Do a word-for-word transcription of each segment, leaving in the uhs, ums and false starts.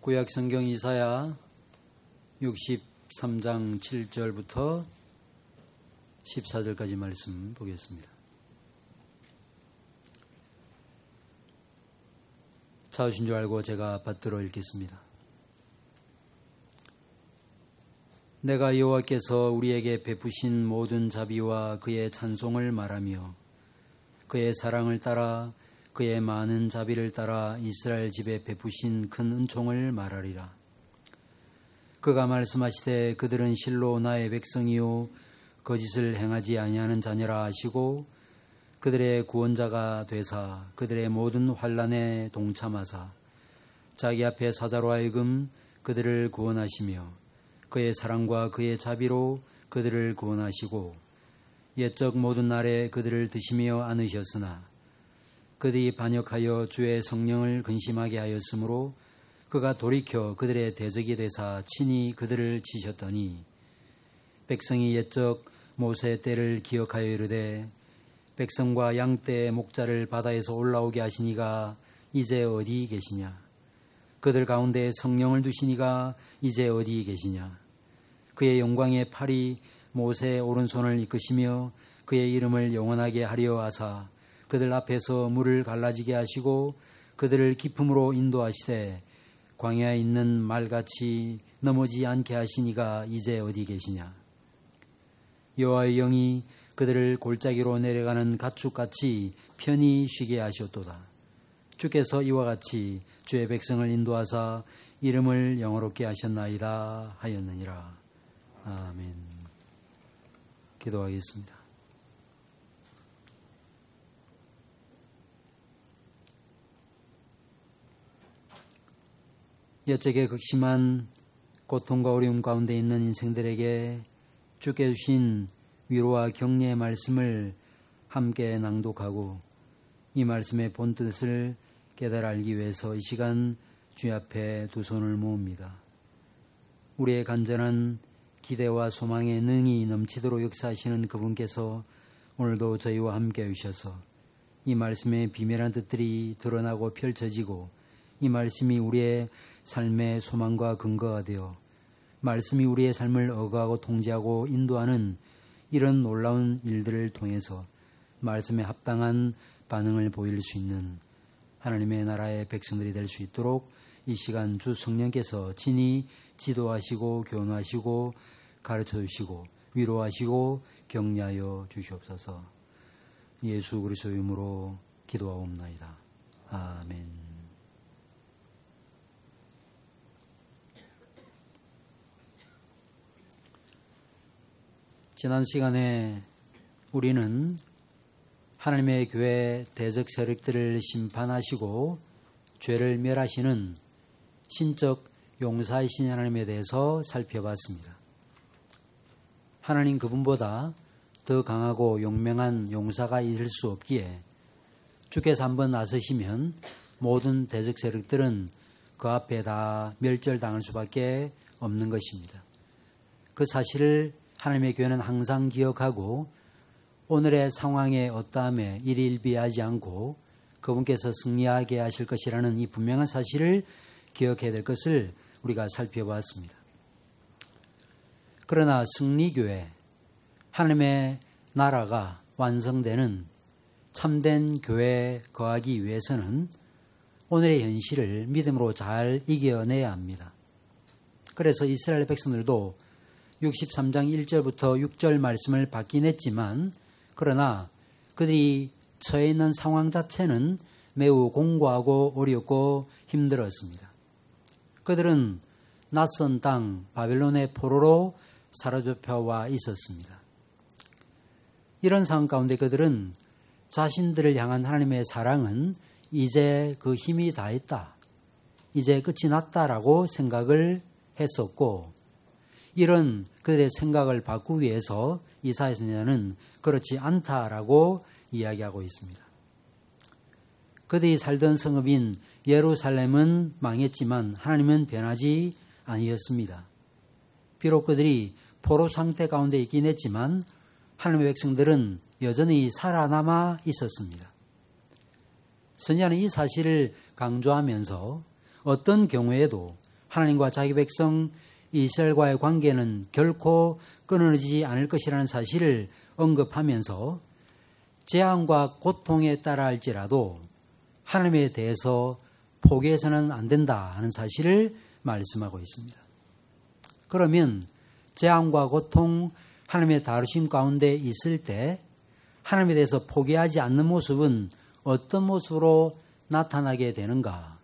구약 성경 이사야 육십삼 장 칠 절부터 십사 절까지 말씀 보겠습니다. 찾으신 줄 알고 제가 받들어 읽겠습니다. 내가 여호와께서 우리에게 베푸신 모든 자비와 그의 찬송을 말하며 그의 사랑을 따라 그의 많은 자비를 따라 이스라엘 집에 베푸신 큰 은총을 말하리라. 그가 말씀하시되 그들은 실로 나의 백성이요 거짓을 행하지 아니하는 자녀라 하시고 그들의 구원자가 되사 그들의 모든 환난에 동참하사 자기 앞에 사자로 하여금 그들을 구원하시며 그의 사랑과 그의 자비로 그들을 구원하시고 옛적 모든 날에 그들을 드시며 안으셨으나 그들이 반역하여 주의 성령을 근심하게 하였으므로 그가 돌이켜 그들의 대적이 되사 친히 그들을 치셨더니 백성이 옛적 모세 때를 기억하여 이르되 백성과 양 떼의 목자를 바다에서 올라오게 하시니가 이제 어디 계시냐? 그들 가운데 성령을 두시니가 이제 어디 계시냐? 그의 영광의 팔이 모세의 오른손을 이끄시며 그의 이름을 영원하게 하려 하사 그들 앞에서 물을 갈라지게 하시고 그들을 깊음으로 인도하시되 광야에 있는 말같이 넘어지 않게 하시니가 이제 어디 계시냐? 여호와의 영이 그들을 골짜기로 내려가는 가축같이 편히 쉬게 하셨도다. 주께서 이와 같이 주의 백성을 인도하사 이름을 영화롭게 하셨나이다 하였느니라. 아멘. 기도하겠습니다. 옛적의 극심한 고통과 어려움 가운데 있는 인생들에게 주께 주신 위로와 격려의 말씀을 함께 낭독하고 이 말씀의 본뜻을 깨달아 알기 위해서 이 시간 주의 앞에 두 손을 모읍니다. 우리의 간절한 기대와 소망에 능히 넘치도록 역사하시는 그분께서 오늘도 저희와 함께 해주셔서 이 말씀의 비밀한 뜻들이 드러나고 펼쳐지고 이 말씀이 우리의 삶의 소망과 근거가 되어 말씀이 우리의 삶을 억압하고 통제하고 인도하는 이런 놀라운 일들을 통해서 말씀에 합당한 반응을 보일 수 있는 하나님의 나라의 백성들이 될 수 있도록 이 시간 주 성령께서 친히 지도하시고 교훈하시고 가르쳐 주시고 위로하시고 격려하여 주시옵소서. 예수 그리스도의 이름으로 기도하옵나이다. 아멘. 지난 시간에 우리는 하나님의 교회 대적 세력들을 심판하시고 죄를 멸하시는 신적 용사이신 하나님에 대해서 살펴봤습니다. 하나님 그분보다 더 강하고 용맹한 용사가 있을 수 없기에 주께서 한번 나서시면 모든 대적 세력들은 그 앞에 다 멸절당할 수밖에 없는 것입니다. 그 사실을 하나님의 교회는 항상 기억하고 오늘의 상황에 어떠함에 일일비하지 않고 그분께서 승리하게 하실 것이라는 이 분명한 사실을 기억해야 될 것을 우리가 살펴보았습니다. 그러나 승리교회, 하나님의 나라가 완성되는 참된 교회에 거하기 위해서는 오늘의 현실을 믿음으로 잘 이겨내야 합니다. 그래서 이스라엘 백성들도 육십삼 장 일 절부터 육 절 말씀을 받긴 했지만 그러나 그들이 처해 있는 상황 자체는 매우 공고하고 어렵고 힘들었습니다. 그들은 낯선 땅 바벨론의 포로로 사로잡혀와 있었습니다. 이런 상황 가운데 그들은 자신들을 향한 하나님의 사랑은 이제 그 힘이 다했다. 이제 끝이 났다라고 생각을 했었고 이런 그들의 생각을 바꾸기 위해서 이사야 선지자는 그렇지 않다라고 이야기하고 있습니다. 그들이 살던 성읍인 예루살렘은 망했지만 하나님은 변하지 아니었습니다. 비록 그들이 포로 상태 가운데 있긴 했지만 하나님의 백성들은 여전히 살아남아 있었습니다. 선지자는 이 사실을 강조하면서 어떤 경우에도 하나님과 자기 백성 이스라엘과의 관계는 결코 끊어지지 않을 것이라는 사실을 언급하면서 재앙과 고통에 따라 할지라도 하나님에 대해서 포기해서는 안 된다 하는 사실을 말씀하고 있습니다. 그러면 재앙과 고통, 하나님의 다루심 가운데 있을 때 하나님에 대해서 포기하지 않는 모습은 어떤 모습으로 나타나게 되는가?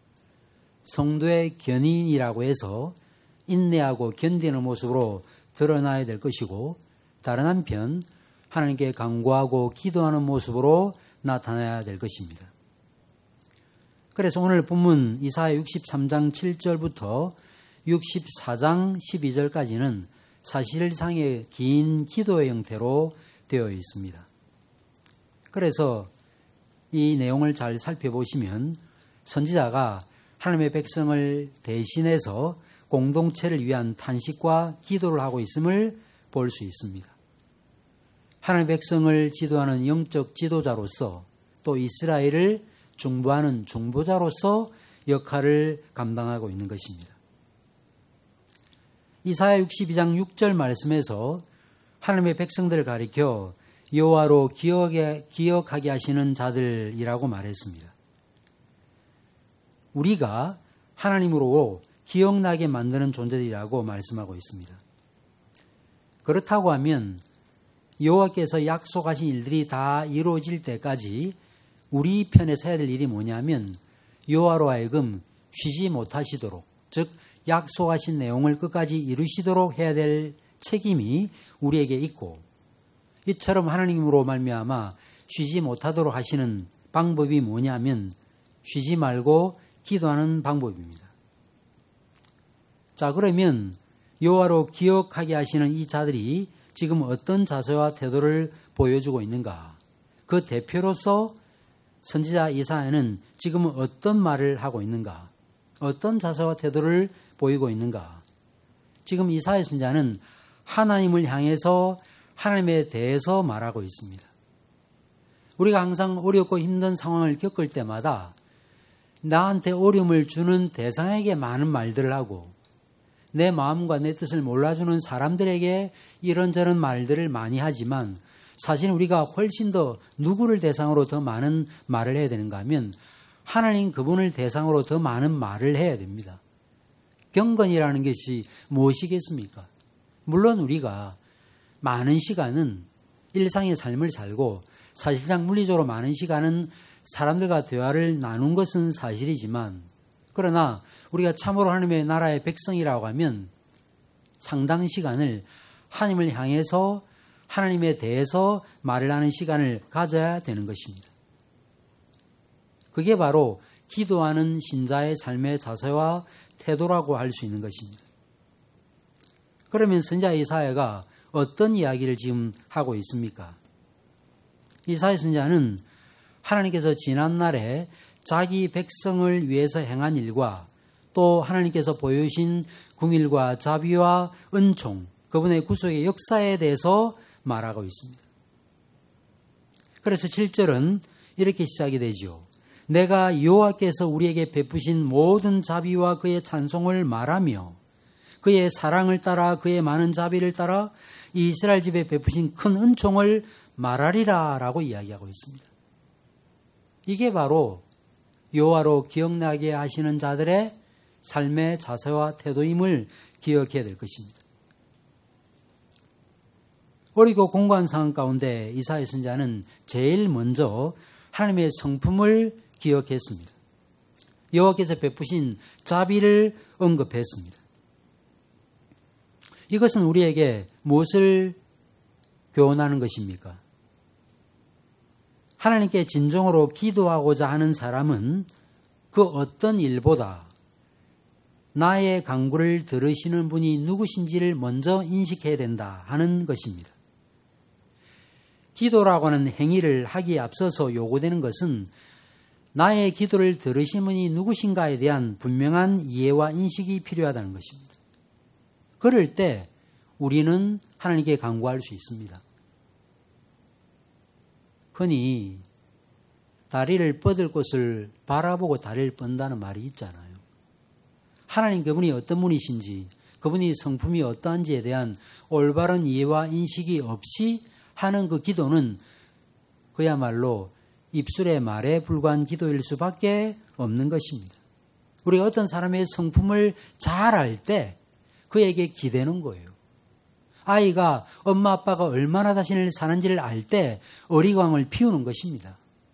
성도의 견인이라고 해서 인내하고 견디는 모습으로 드러나야 될 것이고, 다른 한편 하나님께 간구하고 기도하는 모습으로 나타나야 될 것입니다. 그래서 오늘 본문 이사야 육십삼 장 칠 절부터 육십사 장 십이 절까지는 사실상의 긴 기도의 형태로 되어 있습니다. 그래서 이 내용을 잘 살펴보시면 선지자가 하나님의 백성을 대신해서 공동체를 위한 탄식과 기도를 하고 있음을 볼 수 있습니다. 하나님의 백성을 지도하는 영적 지도자로서 또 이스라엘을 중보하는 중보자로서 역할을 감당하고 있는 것입니다. 이사야 육십이 장 육 절 말씀에서 하나님의 백성들을 가리켜 여호와로 기억에, 기억하게 하시는 자들이라고 말했습니다. 우리가 하나님으로 기억나게 만드는 존재들이라고 말씀하고 있습니다. 그렇다고 하면 여호와께서 약속하신 일들이 다 이루어질 때까지 우리 편에 서야 될 일이 뭐냐면 여호와로 하여금 쉬지 못하시도록, 즉 약속하신 내용을 끝까지 이루시도록 해야 될 책임이 우리에게 있고, 이처럼 하나님으로 말미암아 쉬지 못하도록 하시는 방법이 뭐냐면 쉬지 말고 기도하는 방법입니다. 자, 그러면 여호와로 기억하게 하시는 이 자들이 지금 어떤 자세와 태도를 보여주고 있는가? 그 대표로서 선지자 이사야는 지금 어떤 말을 하고 있는가? 어떤 자세와 태도를 보이고 있는가? 지금 이사야 선지자는 하나님을 향해서 하나님에 대해서 말하고 있습니다. 우리가 항상 어렵고 힘든 상황을 겪을 때마다 나한테 어려움을 주는 대상에게 많은 말들을 하고 내 마음과 내 뜻을 몰라주는 사람들에게 이런저런 말들을 많이 하지만 사실 우리가 훨씬 더 누구를 대상으로 더 많은 말을 해야 되는가 하면 하나님 그분을 대상으로 더 많은 말을 해야 됩니다. 경건이라는 것이 무엇이겠습니까? 물론 우리가 많은 시간은 일상의 삶을 살고 사실상 물리적으로 많은 시간은 사람들과 대화를 나눈 것은 사실이지만, 그러나 우리가 참으로 하나님의 나라의 백성이라고 하면 상당 시간을 하나님을 향해서 하나님에 대해서 말을 하는 시간을 가져야 되는 것입니다. 그게 바로 기도하는 신자의 삶의 자세와 태도라고 할 수 있는 것입니다. 그러면 선지자 이사야가 어떤 이야기를 지금 하고 있습니까? 이사야 선지자는 하나님께서 지난날에 자기 백성을 위해서 행한 일과 또 하나님께서 보여주신 궁일과 자비와 은총, 그분의 구속의 역사에 대해서 말하고 있습니다. 그래서 칠 절은 이렇게 시작이 되죠. 내가 여호와께서 우리에게 베푸신 모든 자비와 그의 찬송을 말하며 그의 사랑을 따라 그의 많은 자비를 따라 이스라엘 집에 베푸신 큰 은총을 말하리라 라고 이야기하고 있습니다. 이게 바로 여호와로 기억나게 하시는 자들의 삶의 자세와 태도임을 기억해야 될 것입니다. 어리고 공고한 상황 가운데 이사야 선지자는 제일 먼저 하나님의 성품을 기억했습니다. 여호와께서 베푸신 자비를 언급했습니다. 이것은 우리에게 무엇을 교훈하는 것입니까? 하나님께 진정으로 기도하고자 하는 사람은 그 어떤 일보다 나의 간구를 들으시는 분이 누구신지를 먼저 인식해야 된다 하는 것입니다. 기도라고 하는 행위를 하기에 앞서서 요구되는 것은 나의 기도를 들으신 분이 누구신가에 대한 분명한 이해와 인식이 필요하다는 것입니다. 그럴 때 우리는 하나님께 간구할 수 있습니다. 흔히 다리를 뻗을 곳을 바라보고 다리를 뻗는다는 말이 있잖아요. 하나님 그분이 어떤 분이신지, 그분이 성품이 어떠한지에 대한 올바른 이해와 인식이 없이 하는 그 기도는 그야말로 입술의 말에 불과한 기도일 수밖에 없는 것입니다. 우리가 어떤 사람의 성품을 잘 알 때 그에게 기대는 거예요. 아이가 엄마 아빠가 얼마나 자신을 사는지를 알 때 어리광을 피우는 것입니다.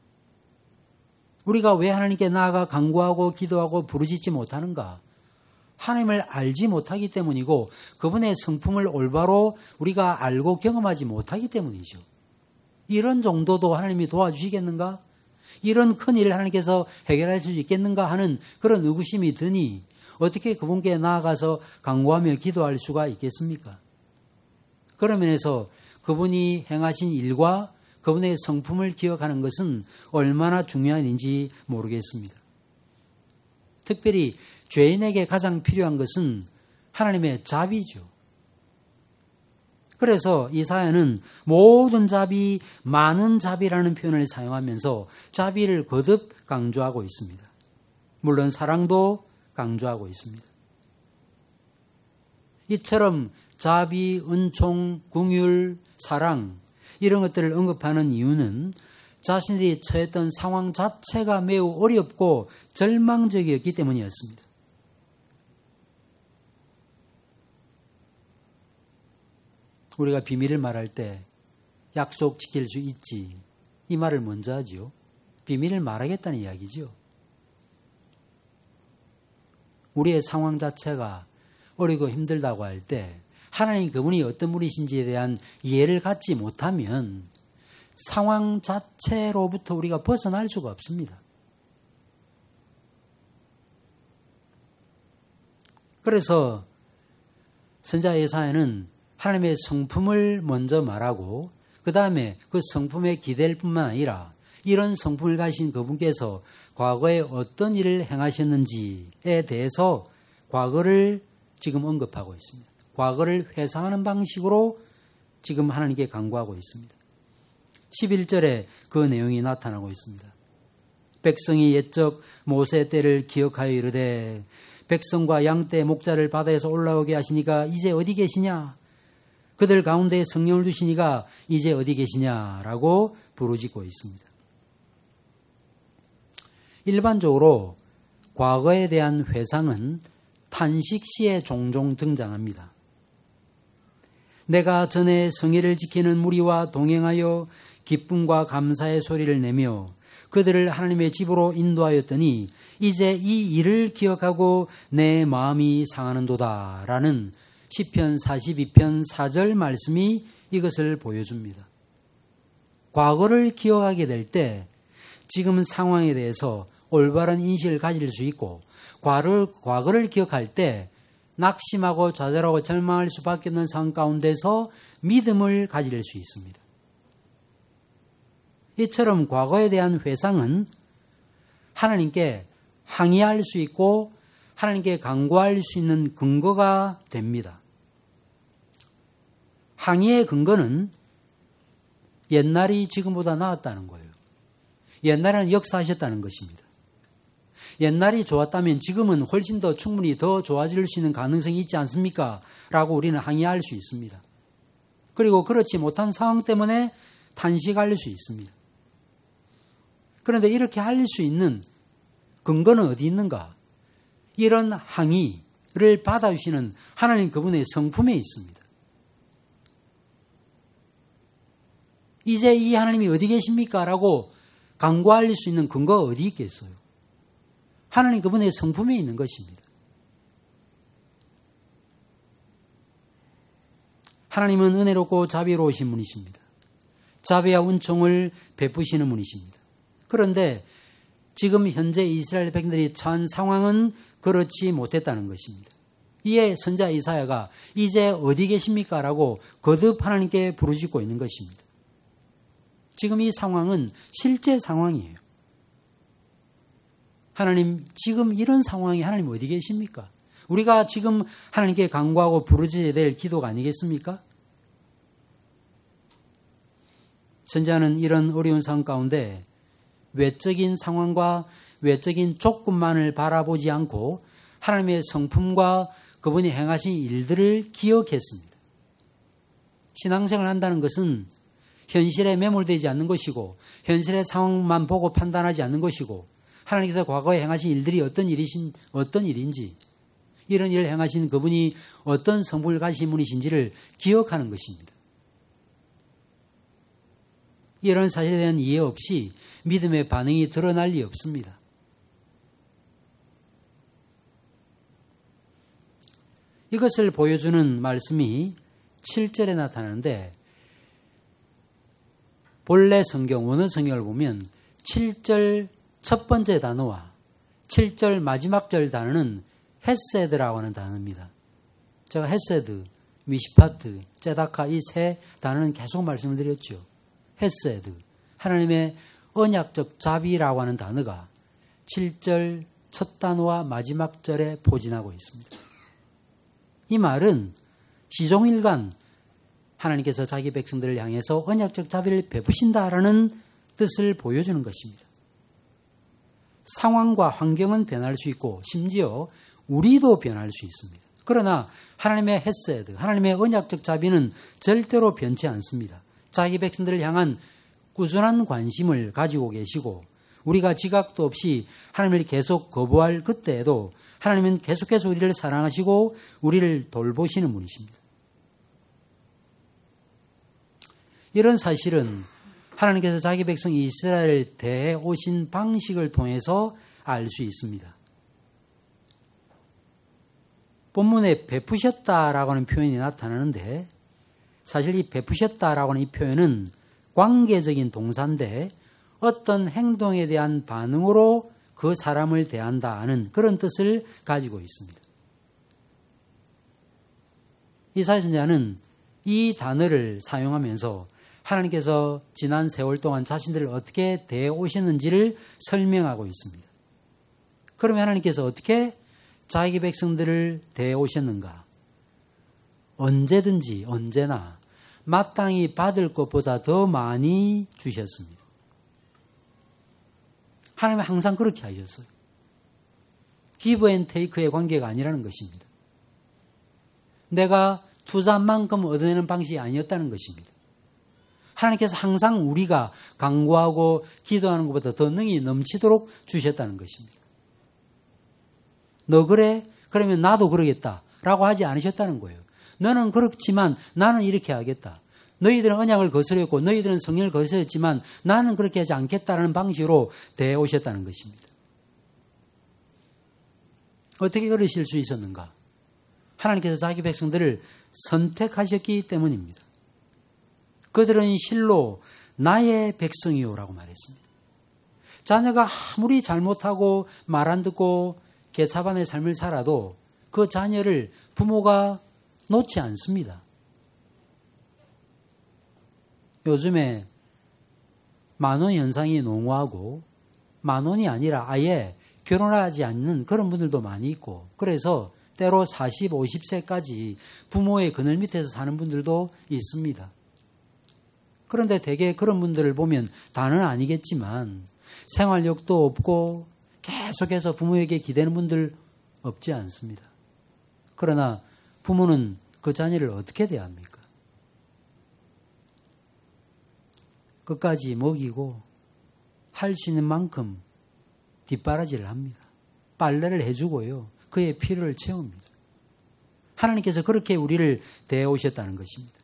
우리가 왜 하나님께 나아가 간구하고 기도하고 부르짖지 못하는가? 하나님을 알지 못하기 때문이고 그분의 성품을 올바로 우리가 알고 경험하지 못하기 때문이죠. 이런 정도도 하나님이 도와주시겠는가? 이런 큰일을 하나님께서 해결할 수 있겠는가 하는 그런 의구심이 드니 어떻게 그분께 나아가서 간구하며 기도할 수가 있겠습니까? 그런 면에서 그분이 행하신 일과 그분의 성품을 기억하는 것은 얼마나 중요한 일인지 모르겠습니다. 특별히 죄인에게 가장 필요한 것은 하나님의 자비죠. 그래서 이사야는 모든 자비, 많은 자비라는 표현을 사용하면서 자비를 거듭 강조하고 있습니다. 물론 사랑도 강조하고 있습니다. 이처럼 자비, 은총, 긍휼, 사랑 이런 것들을 언급하는 이유는 자신들이 처했던 상황 자체가 매우 어렵고 절망적이었기 때문이었습니다. 우리가 비밀을 말할 때 약속 지킬 수 있지, 이 말을 먼저 하죠. 비밀을 말하겠다는 이야기죠. 우리의 상황 자체가 어리고 힘들다고 할 때 하나님 그분이 어떤 분이신지에 대한 이해를 갖지 못하면 상황 자체로부터 우리가 벗어날 수가 없습니다. 그래서 선지자 예사야는 하나님의 성품을 먼저 말하고 그 다음에 그 성품에 기댈 뿐만 아니라 이런 성품을 가신 그분께서 과거에 어떤 일을 행하셨는지에 대해서 과거를 지금 언급하고 있습니다. 과거를 회상하는 방식으로 지금 하나님께 간구하고 있습니다. 십일 절에 그 내용이 나타나고 있습니다. 백성이 옛적 모세 때를 기억하여 이르되 백성과 양떼 목자를 바다에서 올라오게 하시니까 이제 어디 계시냐? 그들 가운데 성령을 두시니까 이제 어디 계시냐라고 부르짖고 있습니다. 일반적으로 과거에 대한 회상은 탄식시에 종종 등장합니다. 내가 전에 성회를 지키는 무리와 동행하여 기쁨과 감사의 소리를 내며 그들을 하나님의 집으로 인도하였더니 이제 이 일을 기억하고 내 마음이 상하는도다 라는 시편 사십이 편 사 절 말씀이 이것을 보여줍니다. 과거를 기억하게 될 때 지금 상황에 대해서 올바른 인식을 가질 수 있고 과거를, 과거를 기억할 때 낙심하고 좌절하고 절망할 수밖에 없는 상황 가운데서 믿음을 가질 수 있습니다. 이처럼 과거에 대한 회상은 하나님께 항의할 수 있고 하나님께 간구할 수 있는 근거가 됩니다. 항의의 근거는 옛날이 지금보다 나았다는 거예요. 옛날에는 역사하셨다는 것입니다. 옛날이 좋았다면 지금은 훨씬 더 충분히 더 좋아질 수 있는 가능성이 있지 않습니까? 라고 우리는 항의할 수 있습니다. 그리고 그렇지 못한 상황 때문에 탄식할 수 있습니다. 그런데 이렇게 할 수 있는 근거는 어디 있는가? 이런 항의를 받아주시는 하나님 그분의 성품에 있습니다. 이제 이 하나님이 어디 계십니까? 라고 간구할 수 있는 근거가 어디 있겠어요? 하나님 그분의 성품에 있는 것입니다. 하나님은 은혜롭고 자비로우신 분이십니다. 자비와 은총을 베푸시는 분이십니다. 그런데 지금 현재 이스라엘 백성들이 처한 상황은 그렇지 못했다는 것입니다. 이에 선지자 이사야가 이제 어디 계십니까? 라고 거듭 하나님께 부르짖고 있는 것입니다. 지금 이 상황은 실제 상황이에요. 하나님, 지금 이런 상황에 하나님 어디 계십니까? 우리가 지금 하나님께 간구하고 부르짖어야 될 기도가 아니겠습니까? 선지자는 이런 어려운 상황 가운데 외적인 상황과 외적인 조건만을 바라보지 않고 하나님의 성품과 그분이 행하신 일들을 기억했습니다. 신앙생활을 한다는 것은 현실에 매몰되지 않는 것이고 현실의 상황만 보고 판단하지 않는 것이고 하나님께서 과거에 행하신 일들이 어떤 일이신 어떤 일인지 이런 일을 행하신 그분이 어떤 성품을 가지신 분이신지를 기억하는 것입니다. 이런 사실에 대한 이해 없이 믿음의 반응이 드러날 리 없습니다. 이것을 보여주는 말씀이 칠 절에 나타나는데 본래 성경, 원어 성경을 보면 칠 절 첫 번째 단어와 칠 절 마지막 절 단어는 헤세드라고 하는 단어입니다. 제가 헤세드, 미시파트, 제다카 이 세 단어는 계속 말씀을 드렸죠. 헤세드, 하나님의 언약적 자비라고 하는 단어가 칠 절 첫 단어와 마지막 절에 포진하고 있습니다. 이 말은 시종일관 하나님께서 자기 백성들을 향해서 언약적 자비를 베푸신다라는 뜻을 보여주는 것입니다. 상황과 환경은 변할 수 있고 심지어 우리도 변할 수 있습니다. 그러나 하나님의 헤세드, 하나님의 언약적 자비는 절대로 변치 않습니다. 자기 백성들을 향한 꾸준한 관심을 가지고 계시고 우리가 지각도 없이 하나님을 계속 거부할 그때에도 하나님은 계속해서 우리를 사랑하시고 우리를 돌보시는 분이십니다. 이런 사실은 하나님께서 자기 백성 이스라엘을 대해 오신 방식을 통해서 알 수 있습니다. 본문에 베푸셨다라고 하는 표현이 나타나는데 사실 이 베푸셨다라고 하는 이 표현은 관계적인 동사인데 어떤 행동에 대한 반응으로 그 사람을 대한다는 그런 뜻을 가지고 있습니다. 이사야서자는 이 단어를 사용하면서 하나님께서 지난 세월 동안 자신들을 어떻게 대해 오셨는지를 설명하고 있습니다. 그러면 하나님께서 어떻게 자기 백성들을 대해 오셨는가? 언제든지 언제나 마땅히 받을 것보다 더 많이 주셨습니다. 하나님은 항상 그렇게 하셨어요. 기브 앤 테이크의 관계가 아니라는 것입니다. 내가 투자한 만큼 얻어내는 방식이 아니었다는 것입니다. 하나님께서 항상 우리가 간구하고 기도하는 것보다 더 능히 넘치도록 주셨다는 것입니다. 너 그래? 그러면 나도 그러겠다라고 하지 않으셨다는 거예요. 너는 그렇지만 나는 이렇게 하겠다. 너희들은 언약을 거스렸고 너희들은 성령을 거스렸지만 나는 그렇게 하지 않겠다라는 방식으로 대해 오셨다는 것입니다. 어떻게 그러실 수 있었는가? 하나님께서 자기 백성들을 선택하셨기 때문입니다. 그들은 실로 나의 백성이요라고 말했습니다. 자녀가 아무리 잘못하고 말 안 듣고 개차반의 삶을 살아도 그 자녀를 부모가 놓지 않습니다. 요즘에 만원 현상이 농후하고 만원이 아니라 아예 결혼하지 않는 그런 분들도 많이 있고 그래서 때로 사십, 오십 세까지 부모의 그늘 밑에서 사는 분들도 있습니다. 그런데 대개 그런 분들을 보면 다는 아니겠지만 생활력도 없고 계속해서 부모에게 기대는 분들 없지 않습니다. 그러나 부모는 그 자녀를 어떻게 대합니까? 끝까지 먹이고 할 수 있는 만큼 뒷바라지를 합니다. 빨래를 해주고요. 그의 필요를 채웁니다. 하나님께서 그렇게 우리를 대해 오셨다는 것입니다.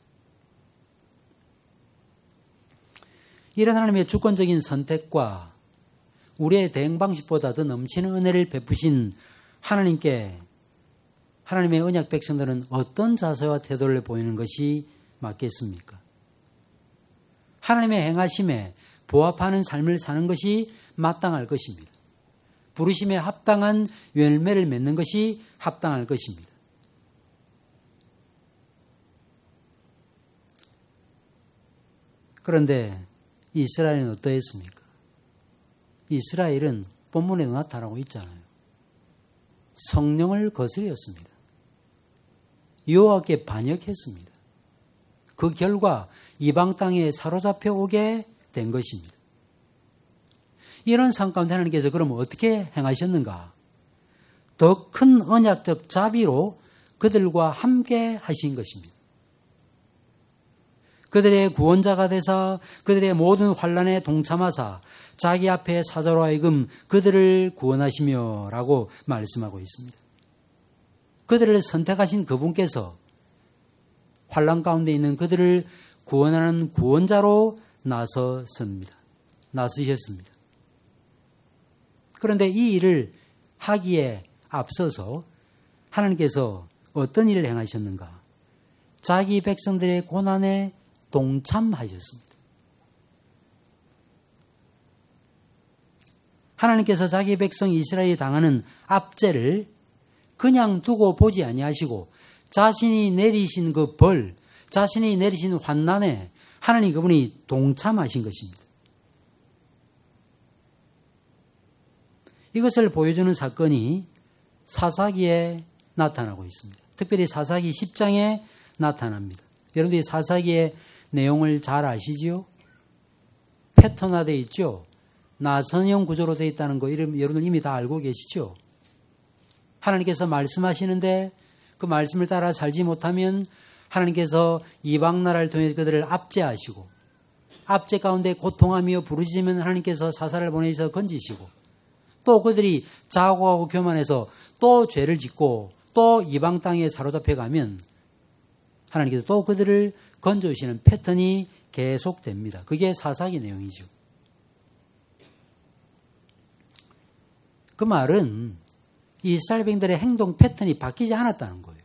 이런 하나님의 주권적인 선택과 우리의 대응 방식보다 더 넘치는 은혜를 베푸신 하나님께 하나님의 언약 백성들은 어떤 자세와 태도를 보이는 것이 맞겠습니까? 하나님의 행하심에 부합하는 삶을 사는 것이 마땅할 것입니다. 부르심에 합당한 열매를 맺는 것이 합당할 것입니다. 그런데 이스라엘은 어떠했습니까? 이스라엘은 본문에도 나타나고 있잖아요. 성령을 거스렸습니다. 여호와께 반역했습니다. 그 결과 이방 땅에 사로잡혀 오게 된 것입니다. 이런 상황 가운데 하나님께서 그러면 어떻게 행하셨는가? 더 큰 언약적 자비로 그들과 함께 하신 것입니다. 그들의 구원자가 되사 그들의 모든 환난에 동참하사 자기 앞에 사자로 하여금 그들을 구원하시며 라고 말씀하고 있습니다. 그들을 선택하신 그분께서 환난 가운데 있는 그들을 구원하는 구원자로 나서섭니다. 나서셨습니다. 그런데 이 일을 하기에 앞서서 하나님께서 어떤 일을 행하셨는가? 자기 백성들의 고난에 동참하셨습니다. 하나님께서 자기 백성 이스라엘이 당하는 압제를 그냥 두고 보지 아니하시고 자신이 내리신 그 벌, 자신이 내리신 환난에 하나님 그분이 동참하신 것입니다. 이것을 보여주는 사건이 사사기에 나타나고 있습니다. 특별히 사사기 십 장에 나타납니다. 여러분들이 사사기의 내용을 잘 아시지요? 패턴화되어 있죠? 나선형 구조로 되어 있다는 거 여러분들 이미 다 알고 계시죠? 하나님께서 말씀하시는데 그 말씀을 따라 살지 못하면 하나님께서 이방 나라를 통해 그들을 압제하시고 압제 가운데 고통하며 부르짖으면 하나님께서 사사를 보내셔서 건지시고 또 그들이 자고하고 교만해서 또 죄를 짓고 또 이방 땅에 사로잡혀 가면 하나님께서 또 그들을 건져주시는 패턴이 계속됩니다. 그게 사사기 내용이죠. 그 말은 이스라엘 백성들의 행동 패턴이 바뀌지 않았다는 거예요.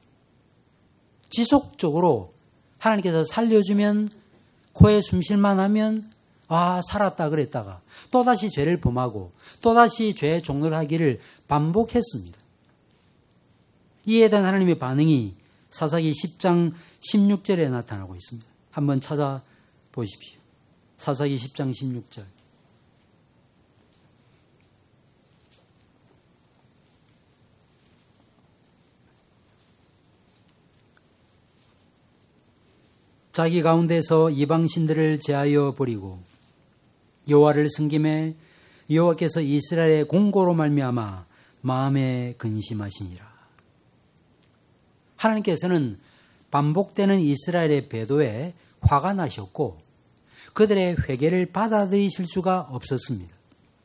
지속적으로 하나님께서 살려주면 코에 숨쉴만 하면 아 살았다 그랬다가 또다시 죄를 범하고 또다시 죄의 종로를 하기를 반복했습니다. 이에 대한 하나님의 반응이 사사기 십 장 십육 절에 나타나고 있습니다. 한번 찾아보십시오. 사사기 십 장 십육 절. 자기 가운데서 이방신들을 제하여 버리고 여호와를 섬김에 여호와께서 이스라엘의 공고로 말미암아 마음에 근심하시니라. 하나님께서는 반복되는 이스라엘의 배도에 화가 나셨고 그들의 회개를 받아들이실 수가 없었습니다.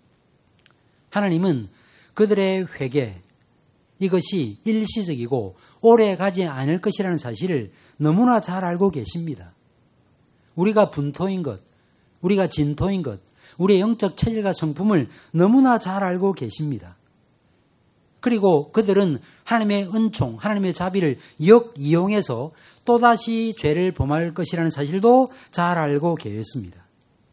하나님은 그들의 회개, 이것이 일시적이고 오래 가지 않을 것이라는 사실을 너무나 잘 알고 계십니다. 우리가 분토인 것, 우리가 진토인 것, 우리의 영적 체질과 성품을 너무나 잘 알고 계십니다. 그리고 그들은 하나님의 은총, 하나님의 자비를 역이용해서 또다시 죄를 범할 것이라는 사실도 잘 알고 계십니다.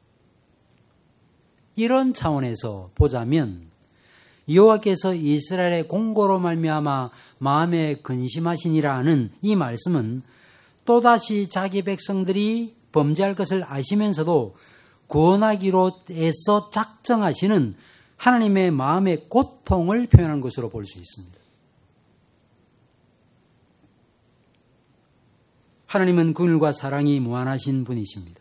이런 차원에서 보자면 여호와께서 이스라엘의 공고로 말미암아 마음에 근심하시니라는 이 말씀은 또다시 자기 백성들이 범죄할 것을 아시면서도 구원하기로 애써 작정하시는 하나님의 마음의 고통을 표현한 것으로 볼 수 있습니다. 하나님은 긍휼과 사랑이 무한하신 분이십니다.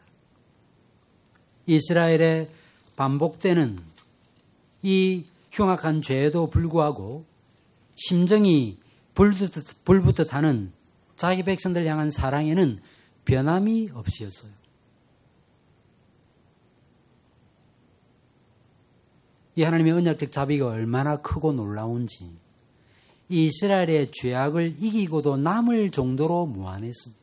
이스라엘의 반복되는 이 흉악한 죄에도 불구하고 심정이 불붙듯, 불붙듯 하는 자기 백성들 향한 사랑에는 변함이 없으셨어요. 이 하나님의 언약적 자비가 얼마나 크고 놀라운지 이스라엘의 죄악을 이기고도 남을 정도로 무한했습니다.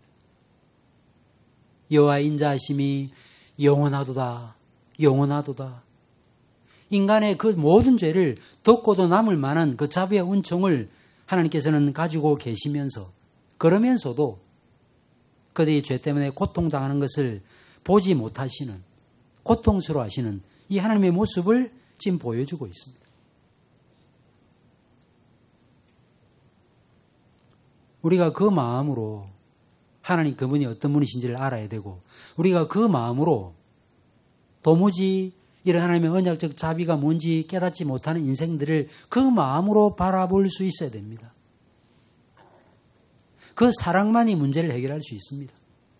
여호와 인자하심이 영원하도다 영원하도다. 인간의 그 모든 죄를 덮고도 남을 만한 그 자비와 은총을 하나님께서는 가지고 계시면서 그러면서도 그들이 죄 때문에 고통당하는 것을 보지 못하시는 고통스러워하시는 이 하나님의 모습을 지금 보여주고 있습니다. 우리가 그 마음으로 하나님 그분이 어떤 분이신지를 알아야 되고 우리가 그 마음으로 도무지 이런 하나님의 언약적 자비가 뭔지 깨닫지 못하는 인생들을 그 마음으로 바라볼 수 있어야 됩니다. 그 사랑만이 문제를 해결할 수 있습니다.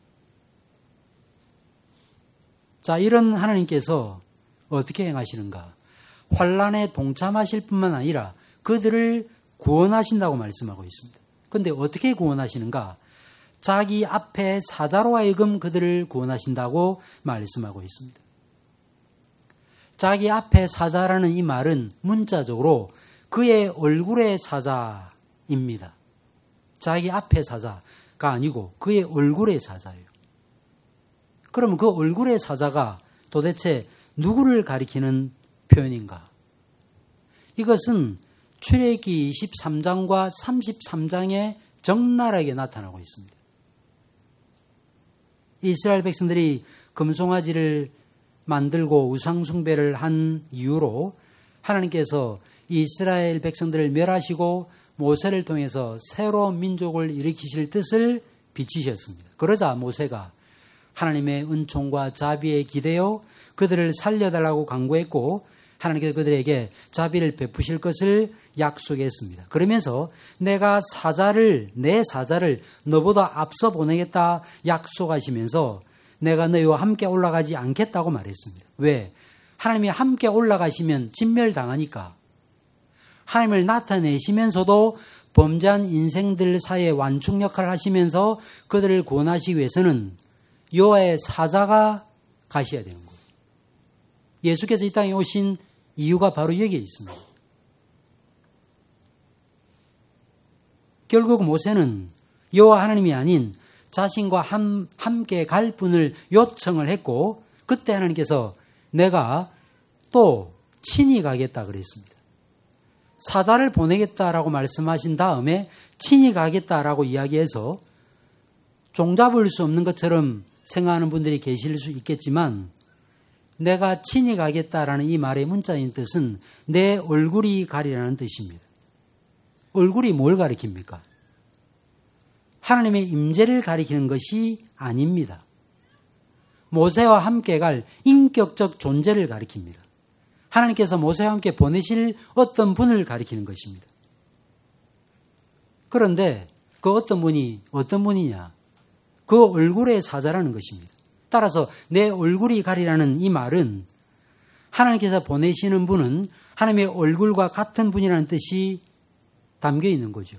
자, 이런 하나님께서 어떻게 행하시는가? 환난에 동참하실 뿐만 아니라 그들을 구원하신다고 말씀하고 있습니다. 그런데 어떻게 구원하시는가? 자기 앞에 사자로 하여금 그들을 구원하신다고 말씀하고 있습니다. 자기 앞에 사자라는 이 말은 문자적으로 그의 얼굴의 사자입니다. 자기 앞에 사자가 아니고 그의 얼굴의 사자예요. 그러면 그 얼굴의 사자가 도대체 누구를 가리키는 표현인가? 이것은 출애굽기 이십삼 장과 삼십삼 장에 적나라하게 나타나고 있습니다. 이스라엘 백성들이 금송아지를 만들고 우상숭배를 한 이유로 하나님께서 이스라엘 백성들을 멸하시고 모세를 통해서 새로운 민족을 일으키실 뜻을 비추셨습니다. 그러자 모세가 하나님의 은총과 자비에 기대어 그들을 살려달라고 간구했고 하나님께서 그들에게 자비를 베푸실 것을 약속했습니다. 그러면서 내가 사자를 내 사자를 너보다 앞서 보내겠다 약속하시면서 내가 너희와 함께 올라가지 않겠다고 말했습니다. 왜? 하나님이 함께 올라가시면 진멸당하니까. 하나님을 나타내시면서도 범죄한 인생들 사이에 완충 역할을 하시면서 그들을 구원하시기 위해서는 여호와의 사자가 가셔야 되는 거예요. 예수께서 이 땅에 오신 이유가 바로 여기에 있습니다. 결국 모세는 여호와 하나님이 아닌 자신과 함, 함께 갈 분을 요청을 했고 그때 하나님께서 내가 또 친히 가겠다 그랬습니다. 사자를 보내겠다라고 말씀하신 다음에 친히 가겠다라고 이야기해서 종잡을 수 없는 것처럼 생각하는 분들이 계실 수 있겠지만 내가 친히 가겠다라는 이 말의 문자인 뜻은 내 얼굴이 가리라는 뜻입니다. 얼굴이 뭘 가리킵니까? 하나님의 임재를 가리키는 것이 아닙니다. 모세와 함께 갈 인격적 존재를 가리킵니다. 하나님께서 모세와 함께 보내실 어떤 분을 가리키는 것입니다. 그런데 그 어떤 분이 어떤 분이냐? 그 얼굴의 사자라는 것입니다. 따라서 내 얼굴이 가리라는 이 말은 하나님께서 보내시는 분은 하나님의 얼굴과 같은 분이라는 뜻이 담겨 있는 거죠.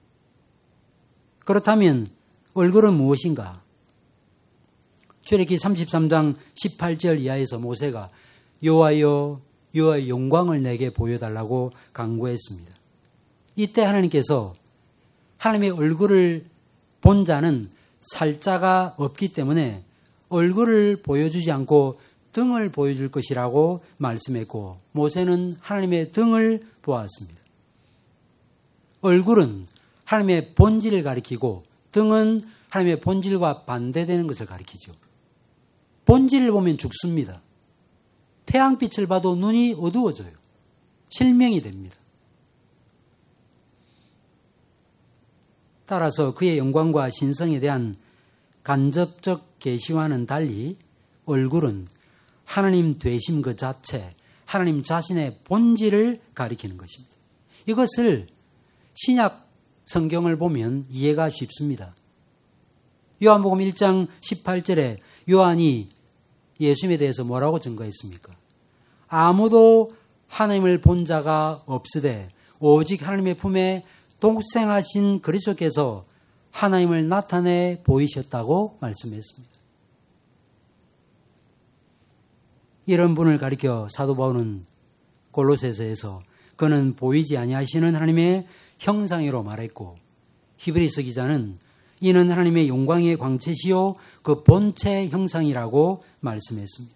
그렇다면 얼굴은 무엇인가? 출애굽기 삼십삼 장 십팔 절 이하에서 모세가 여호와여 여호와의 영광을 내게 보여달라고 간구했습니다. 이때 하나님께서 하나님의 얼굴을 본 자는 살자가 없기 때문에 얼굴을 보여주지 않고 등을 보여줄 것이라고 말씀했고 모세는 하나님의 등을 보았습니다. 얼굴은 하나님의 본질을 가리키고 등은 하나님의 본질과 반대되는 것을 가리키죠. 본질을 보면 죽습니다. 태양빛을 봐도 눈이 어두워져요. 실명이 됩니다. 따라서 그의 영광과 신성에 대한 간접적 계시와는 달리 얼굴은 하나님 되심 그 자체, 하나님 자신의 본질을 가리키는 것입니다. 이것을 신약 성경을 보면 이해가 쉽습니다. 요한복음 일 장 십팔 절에 요한이 예수님에 대해서 뭐라고 증거했습니까? 아무도 하나님을 본 자가 없으되 오직 하나님의 품에 독생하신 그리스도께서 하나님을 나타내 보이셨다고 말씀했습니다. 이런 분을 가리켜 사도 바울은 골로새서에서 그는 보이지 아니하시는 하나님의 형상으로 말했고 히브리서 기자는 이는 하나님의 영광의 광채시요 그 본체 형상이라고 말씀했습니다.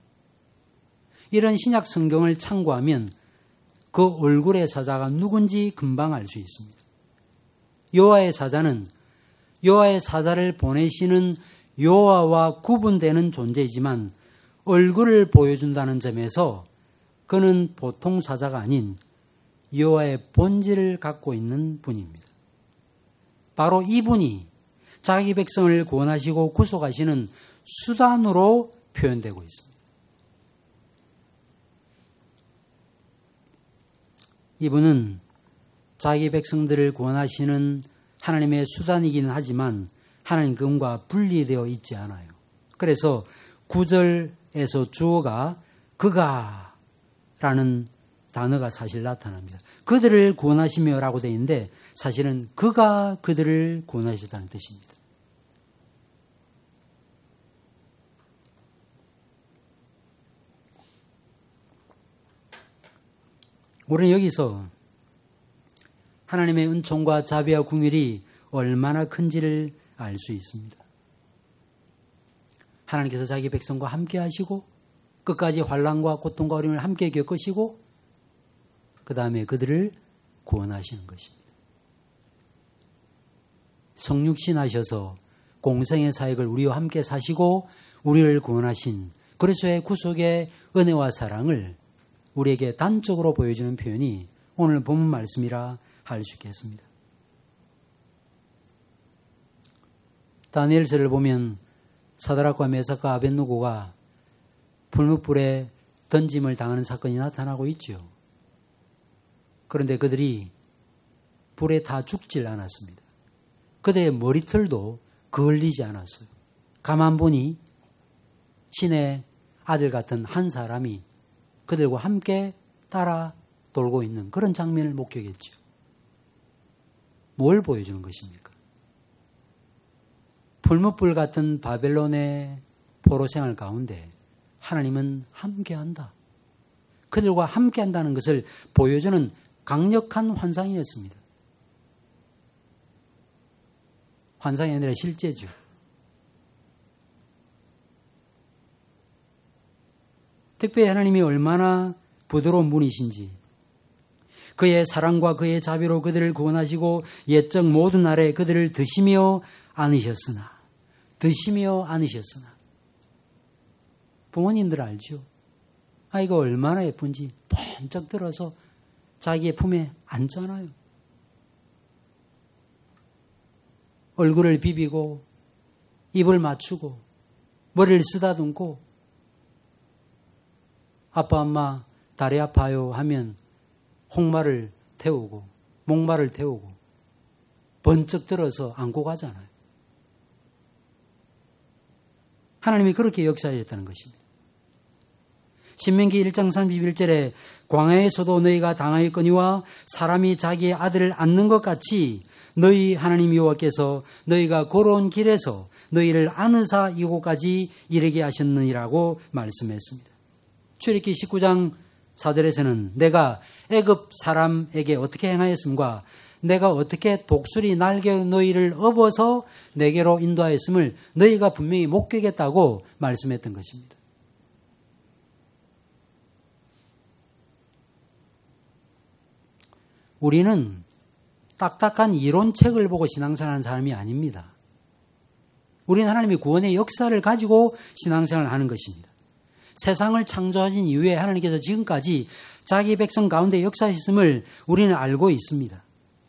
이런 신약 성경을 참고하면 그 얼굴의 사자가 누군지 금방 알 수 있습니다. 여호와의 사자는 여호와의 사자를 보내시는 여호와와 구분되는 존재이지만 얼굴을 보여준다는 점에서 그는 보통 사자가 아닌 여호와의 본질을 갖고 있는 분입니다. 바로 이분이 자기 백성을 구원하시고 구속하시는 수단으로 표현되고 있습니다. 이분은 자기 백성들을 구원하시는 하나님의 수단이기는 하지만 하나님 그분과 분리되어 있지 않아요. 그래서 구 절에서 주어가 그가 라는 단어가 사실 나타납니다. 그들을 구원하시며라고 되어 있는데 사실은 그가 그들을 구원하셨다는 뜻입니다. 우리는 여기서 하나님의 은총과 자비와 긍휼이 얼마나 큰지를 알 수 있습니다. 하나님께서 자기 백성과 함께 하시고 끝까지 환난과 고통과 어려움을 함께 겪으시고 그 다음에 그들을 구원하시는 것입니다. 성육신 하셔서 공생의 사역을 우리와 함께 사시고 우리를 구원하신 그리스도의 구속의 은혜와 사랑을 우리에게 단적으로 보여주는 표현이 오늘 본문 말씀이라 할 수 있겠습니다. 다니엘서를 보면 사드락과 메삭과 아벳느고가 불뭇불에 던짐을 당하는 사건이 나타나고 있죠. 그런데 그들이 불에 다 죽질 않았습니다. 그들의 머리털도 그을리지 않았어요. 가만 보니 신의 아들 같은 한 사람이 그들과 함께 따라 돌고 있는 그런 장면을 목격했죠. 뭘 보여주는 것입니까? 불뭇불 같은 바벨론의 포로 생활 가운데 하나님은 함께한다. 그들과 함께한다는 것을 보여주는 강력한 환상이었습니다. 환상이 아니라 실제죠. 특별히 하나님이 얼마나 부드러운 분이신지 그의 사랑과 그의 자비로 그들을 구원하시고 옛적 모든 날에 그들을 드시며 안으셨으나 드시며 안으셨으나 부모님들 알죠? 아이가 얼마나 예쁜지 번쩍 들어서 자기의 품에 앉잖아요. 얼굴을 비비고 입을 맞추고 머리를 쓰다듬고 아빠 엄마 다리 아파요 하면 홍마를 태우고 목마를 태우고 번쩍 들어서 안고 가잖아요. 하나님이 그렇게 역사하셨다는 것입니다. 신명기 일 장 삼십일 절에 광야에서도 너희가 당하였거니와 사람이 자기의 아들을 안는 것 같이 너희 하나님 여호와께서 너희가 걸어온 길에서 너희를 안으사 이곳까지 이르게 하셨느니라고 말씀했습니다. 출애굽기 십구 장 사 절에서는 내가 애굽 사람에게 어떻게 행하였음과 내가 어떻게 독수리 날개 너희를 업어서 내게로 인도하였음을 너희가 분명히 목격했다고 말씀했던 것입니다. 우리는 딱딱한 이론책을 보고 신앙생활하는 사람이 아닙니다. 우리는 하나님의 구원의 역사를 가지고 신앙생활을 하는 것입니다. 세상을 창조하신 이후에 하나님께서 지금까지 자기 백성 가운데 역사하셨음을 우리는 알고 있습니다.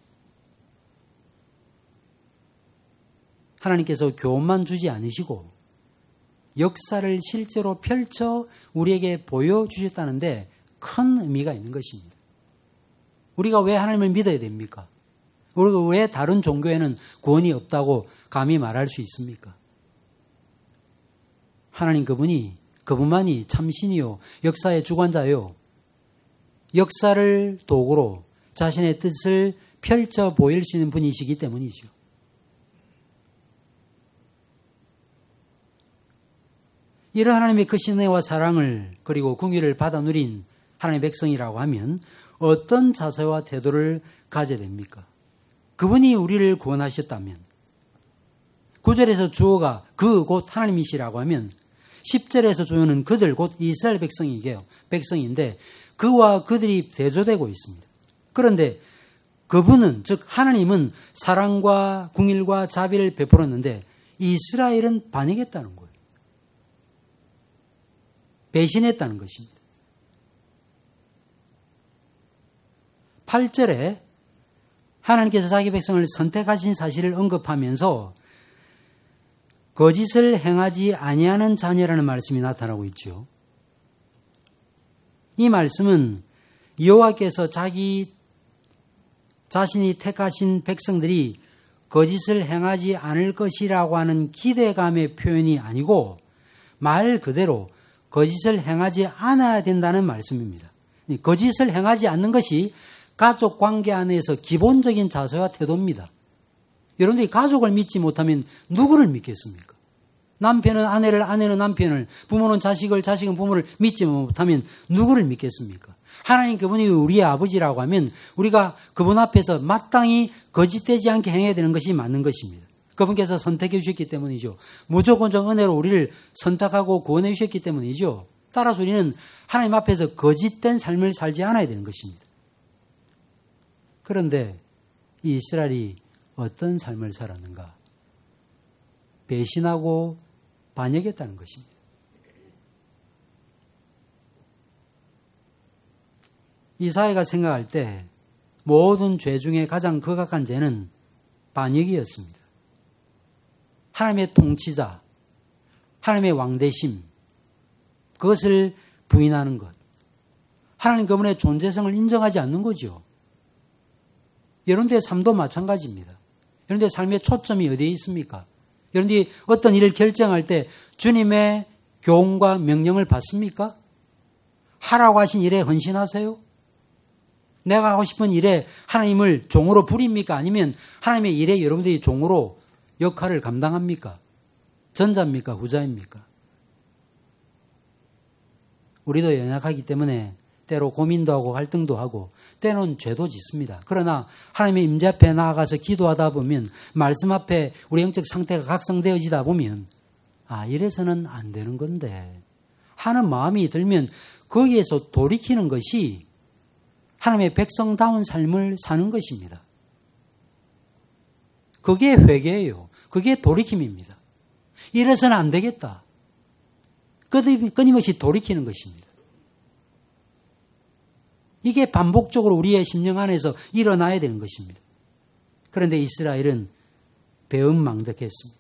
하나님께서 교훈만 주지 않으시고 역사를 실제로 펼쳐 우리에게 보여주셨다는데 큰 의미가 있는 것입니다. 우리가 왜 하나님을 믿어야 됩니까? 우리가 왜 다른 종교에는 구원이 없다고 감히 말할 수 있습니까? 하나님 그분이 그분만이 참신이요 역사의 주관자요 역사를 도구로 자신의 뜻을 펼쳐 보일 수 있는 분이시기 때문이죠. 이런 하나님의 크신 은혜와 사랑을 그리고 긍휼을 받아 누린 하나님의 백성이라고 하면 어떤 자세와 태도를 가져야 됩니까? 그분이 우리를 구원하셨다면 구 절에서 주어가 그 곧 하나님이시라고 하면 십 절에서 주어는 그들 곧 이스라엘 백성이게요. 백성인데 그와 그들이 대조되고 있습니다. 그런데 그분은 즉 하나님은 사랑과 긍휼과 자비를 베풀었는데 이스라엘은 반역했다는 거예요. 배신했다는 것입니다. 팔 절에 하나님께서 자기 백성을 선택하신 사실을 언급하면서 거짓을 행하지 아니하는 자녀라는 말씀이 나타나고 있죠. 이 말씀은 여호와께서 자기 자신이 택하신 백성들이 거짓을 행하지 않을 것이라고 하는 기대감의 표현이 아니고 말 그대로 거짓을 행하지 않아야 된다는 말씀입니다. 거짓을 행하지 않는 것이 가족 관계 안에서 기본적인 자세와 태도입니다. 여러분들이 가족을 믿지 못하면 누구를 믿겠습니까? 남편은 아내를, 아내는 남편을, 부모는 자식을, 자식은 부모를 믿지 못하면 누구를 믿겠습니까? 하나님 그분이 우리의 아버지라고 하면 우리가 그분 앞에서 마땅히 거짓되지 않게 행해야 되는 것이 맞는 것입니다. 그분께서 선택해 주셨기 때문이죠. 무조건적 은혜로 우리를 선택하고 구원해 주셨기 때문이죠. 따라서 우리는 하나님 앞에서 거짓된 삶을 살지 않아야 되는 것입니다. 그런데 이 이스라엘이 어떤 삶을 살았는가? 배신하고 반역했다는 것입니다. 이사야가 생각할 때 모든 죄 중에 가장 극악한 죄는 반역이었습니다. 하나님의 통치자, 하나님의 왕대심, 그것을 부인하는 것. 하나님 그분의 존재성을 인정하지 않는 거죠. 여러분들의 삶도 마찬가지입니다. 여러분들의 삶의 초점이 어디에 있습니까? 여러분들이 어떤 일을 결정할 때 주님의 교훈과 명령을 받습니까? 하라고 하신 일에 헌신하세요? 내가 하고 싶은 일에 하나님을 종으로 부립니까? 아니면 하나님의 일에 여러분들이 종으로 역할을 감당합니까? 전자입니까? 후자입니까? 우리도 연약하기 때문에 때로 고민도 하고 갈등도 하고 때로는 죄도 짓습니다. 그러나 하나님의 임재 앞에 나아가서 기도하다 보면 말씀 앞에 우리 영적 상태가 각성되어지다 보면 아 이래서는 안 되는 건데 하는 마음이 들면 거기에서 돌이키는 것이 하나님의 백성다운 삶을 사는 것입니다. 그게 회개예요. 그게 돌이킴입니다. 이래서는 안 되겠다. 끊임없이 돌이키는 것입니다. 이게 반복적으로 우리의 심령 안에서 일어나야 되는 것입니다. 그런데 이스라엘은 배은망덕했습니다.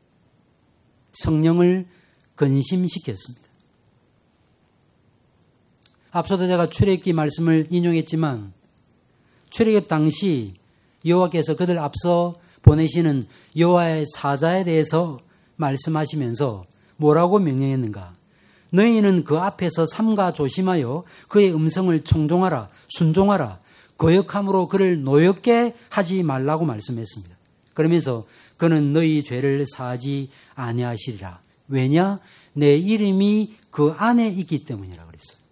성령을 근심시켰습니다. 앞서도 제가 출애굽기 말씀을 인용했지만 출애굽 당시 여호와께서 그들 앞서 보내시는 여호와의 사자에 대해서 말씀하시면서 뭐라고 명령했는가? 너희는 그 앞에서 삼가 조심하여 그의 음성을 청종하라, 순종하라, 거역함으로 그를 노엽게 하지 말라고 말씀했습니다. 그러면서 그는 너희 죄를 사하지 아니하시리라. 왜냐? 내 이름이 그 안에 있기 때문이라 그랬어요.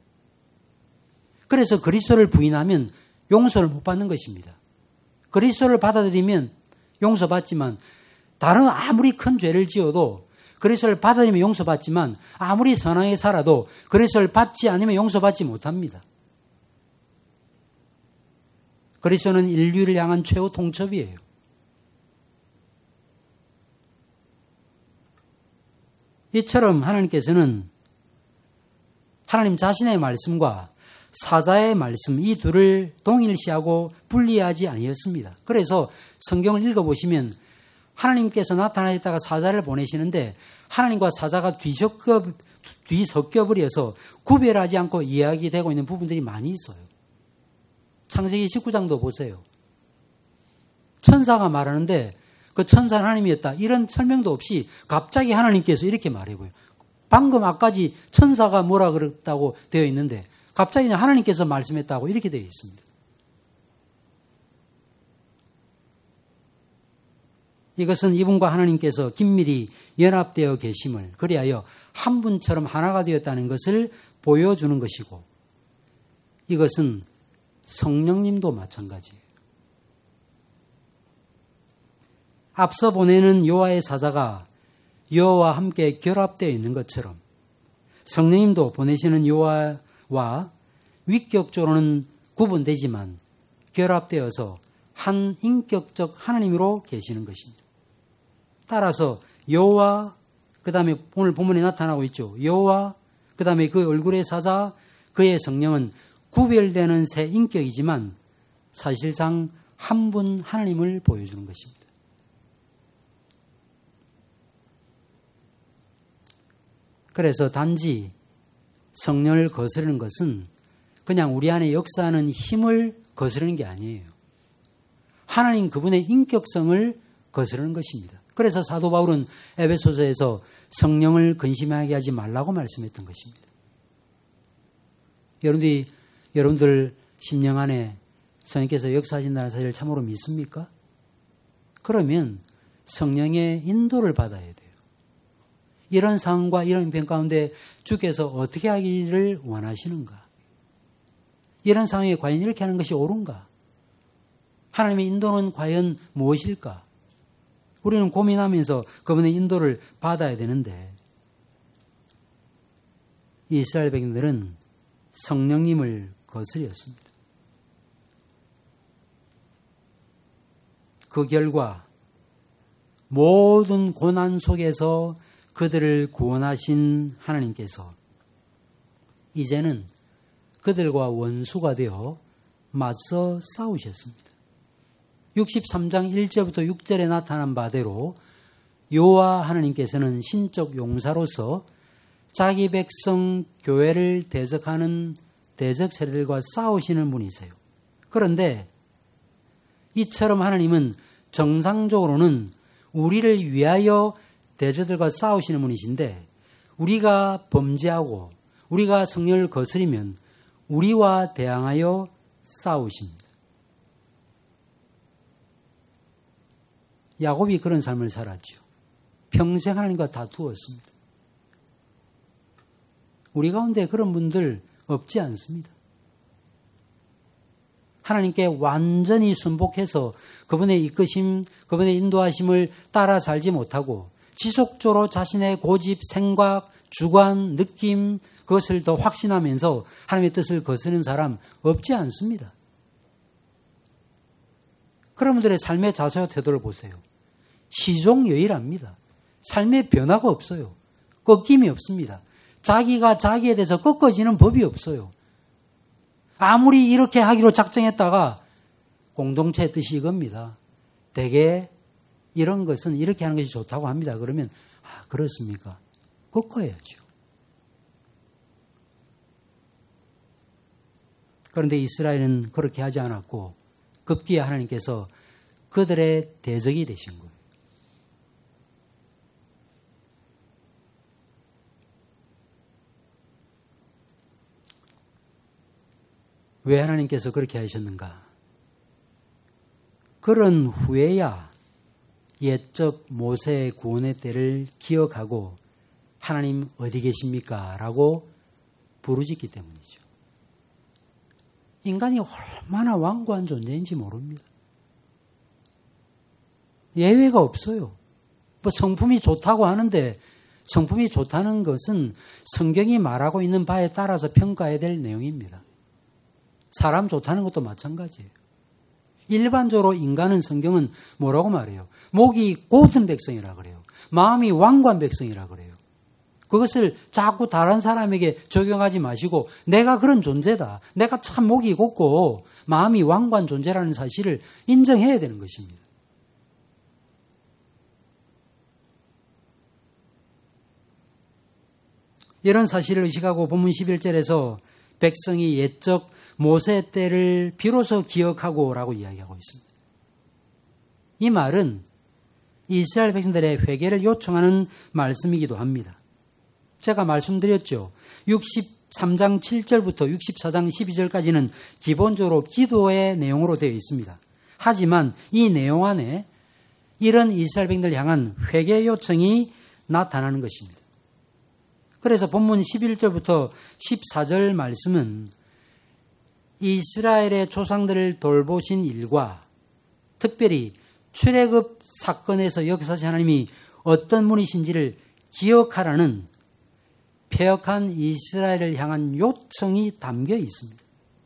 그래서 그리스도를 부인하면 용서를 못 받는 것입니다. 그리스도를 받아들이면 용서받지만 다른 아무리 큰 죄를 지어도 그리스도를 받아들이면 용서받지만 아무리 선하게 살아도 그리스도를 받지 않으면 용서받지 못합니다. 그리스도는 인류를 향한 최후 통첩이에요. 이처럼 하나님께서는 하나님 자신의 말씀과 사자의 말씀 이 둘을 동일시하고 분리하지 아니었습니다. 그래서 성경을 읽어보시면 하나님께서 나타나셨다가 사자를 보내시는데 하나님과 사자가 뒤섞여, 뒤섞여버려서 구별하지 않고 이야기되고 있는 부분들이 많이 있어요. 창세기 십구 장도 보세요. 천사가 말하는데 그 천사는 하나님이었다. 이런 설명도 없이 갑자기 하나님께서 이렇게 말해보여요. 방금 아까지 천사가 뭐라 그랬다고 되어 있는데 갑자기 하나님께서 말씀했다고 이렇게 되어 있습니다. 이것은 이분과 하나님께서 긴밀히 연합되어 계심을 그리하여 한 분처럼 하나가 되었다는 것을 보여주는 것이고 이것은 성령님도 마찬가지예요. 앞서 보내는 여호와의 사자가 여호와와 함께 결합되어 있는 것처럼 성령님도 보내시는 여호와와 위격적으로는 구분되지만 결합되어서 한 인격적 하나님으로 계시는 것입니다. 따라서 여호와 그 다음에 오늘 본문에 나타나고 있죠. 여호와 그 다음에 그 얼굴의 사자 그의 성령은 구별되는 새 인격이지만 사실상 한 분 하나님을 보여주는 것입니다. 그래서 단지 성령을 거스르는 것은 그냥 우리 안에 역사하는 힘을 거스르는 게 아니에요. 하나님 그분의 인격성을 거스르는 것입니다. 그래서 사도 바울은 에베소서에서 성령을 근심하게 하지 말라고 말씀했던 것입니다. 여러분들이 여러분들 심령 안에 성령께서 역사하신다는 사실을 참으로 믿습니까? 그러면 성령의 인도를 받아야 돼요. 이런 상황과 이런 형편 가운데 주께서 어떻게 하기를 원하시는가? 이런 상황에 과연 이렇게 하는 것이 옳은가? 하나님의 인도는 과연 무엇일까? 우리는 고민하면서 그분의 인도를 받아야 되는데 이스라엘 백성들은 성령님을 거스렸습니다. 그 결과 모든 고난 속에서 그들을 구원하신 하나님께서 이제는 그들과 원수가 되어 맞서 싸우셨습니다. 육십삼 장 일 절부터 육 절에 나타난 바대로 여호와 하나님께서는 신적 용사로서 자기 백성 교회를 대적하는 대적 세력들과 싸우시는 분이세요. 그런데 이처럼 하나님은 정상적으로는 우리를 위하여 대적들과 싸우시는 분이신데 우리가 범죄하고 우리가 성령을 거스리면 우리와 대항하여 싸우십니다. 야곱이 그런 삶을 살았죠. 평생 하나님과 다투었습니다. 우리 가운데 그런 분들 없지 않습니다. 하나님께 완전히 순복해서 그분의 이끄심, 그분의 인도하심을 따라 살지 못하고 지속적으로 자신의 고집, 생각, 주관, 느낌 그것을 더 확신하면서 하나님의 뜻을 거스르는 사람 없지 않습니다. 그런 분들의 삶의 자세와 태도를 보세요. 시종유일합니다. 삶의 변화가 없어요. 꺾임이 없습니다. 자기가 자기에 대해서 꺾어지는 법이 없어요. 아무리 이렇게 하기로 작정했다가 공동체의 뜻이 이겁니다. 대개 이런 것은 이렇게 하는 것이 좋다고 합니다. 그러면 아 그렇습니까? 꺾어야죠. 그런데 이스라엘은 그렇게 하지 않았고 급기야 하나님께서 그들의 대적이 되신 거예요. 왜 하나님께서 그렇게 하셨는가? 그런 후에야 옛적 모세의 구원의 때를 기억하고 하나님 어디 계십니까? 라고 부르짖기 때문이죠. 인간이 얼마나 완고한 존재인지 모릅니다. 예외가 없어요. 뭐 성품이 좋다고 하는데 성품이 좋다는 것은 성경이 말하고 있는 바에 따라서 평가해야 될 내용입니다. 사람 좋다는 것도 마찬가지예요. 일반적으로 인간은 성경은 뭐라고 말해요? 목이 곧은 백성이라 그래요. 마음이 완고한 백성이라 그래요. 그것을 자꾸 다른 사람에게 적용하지 마시고 내가 그런 존재다. 내가 참 목이 곧고 마음이 완고한 존재라는 사실을 인정해야 되는 것입니다. 이런 사실을 의식하고 본문 십일 절에서 백성이 옛적 모세 때를 비로소 기억하고 라고 이야기하고 있습니다. 이 말은 이스라엘 백성들의 회개를 요청하는 말씀이기도 합니다. 제가 말씀드렸죠. 육십삼 장 칠 절부터 육십사 장 십이 절까지는 기본적으로 기도의 내용으로 되어 있습니다. 하지만 이 내용 안에 이런 이스라엘 백성들을 향한 회개 요청이 나타나는 것입니다. 그래서 본문 십일 절부터 십사 절 말씀은 이스라엘의 조상들을 돌보신 일과 특별히 출애굽 사건에서 역사하신 하나님이 어떤 분이신지를 기억하라는 패역한 이스라엘을 향한 요청이 담겨 있습니다.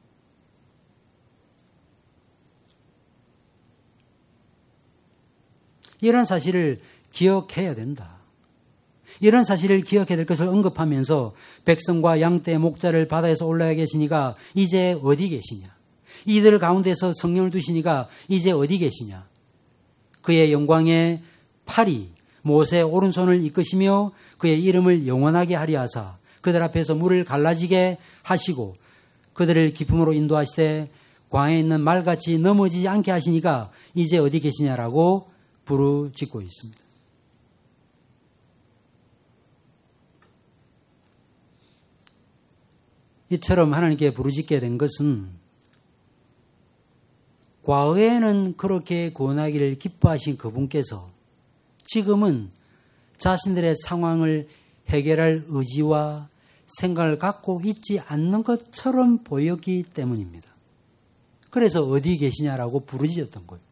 이런 사실을 기억해야 된다. 이런 사실을 기억해야 될 것을 언급하면서 백성과 양떼의 목자를 바다에서 올라가 계시니가 이제 어디 계시냐? 이들 가운데서 성령을 두시니가 이제 어디 계시냐? 그의 영광의 팔이 모세의 오른손을 이끄시며 그의 이름을 영원하게 하리 하사 그들 앞에서 물을 갈라지게 하시고 그들을 기품으로 인도하시되 광야에 있는 말같이 넘어지지 않게 하시니가 이제 어디 계시냐라고 부르짖고 있습니다. 이처럼 하나님께 부르짖게 된 것은 과거에는 그렇게 구원하기를 기뻐하신 그분께서 지금은 자신들의 상황을 해결할 의지와 생각을 갖고 있지 않는 것처럼 보였기 때문입니다. 그래서 어디 계시냐라고 부르짖었던 거예요.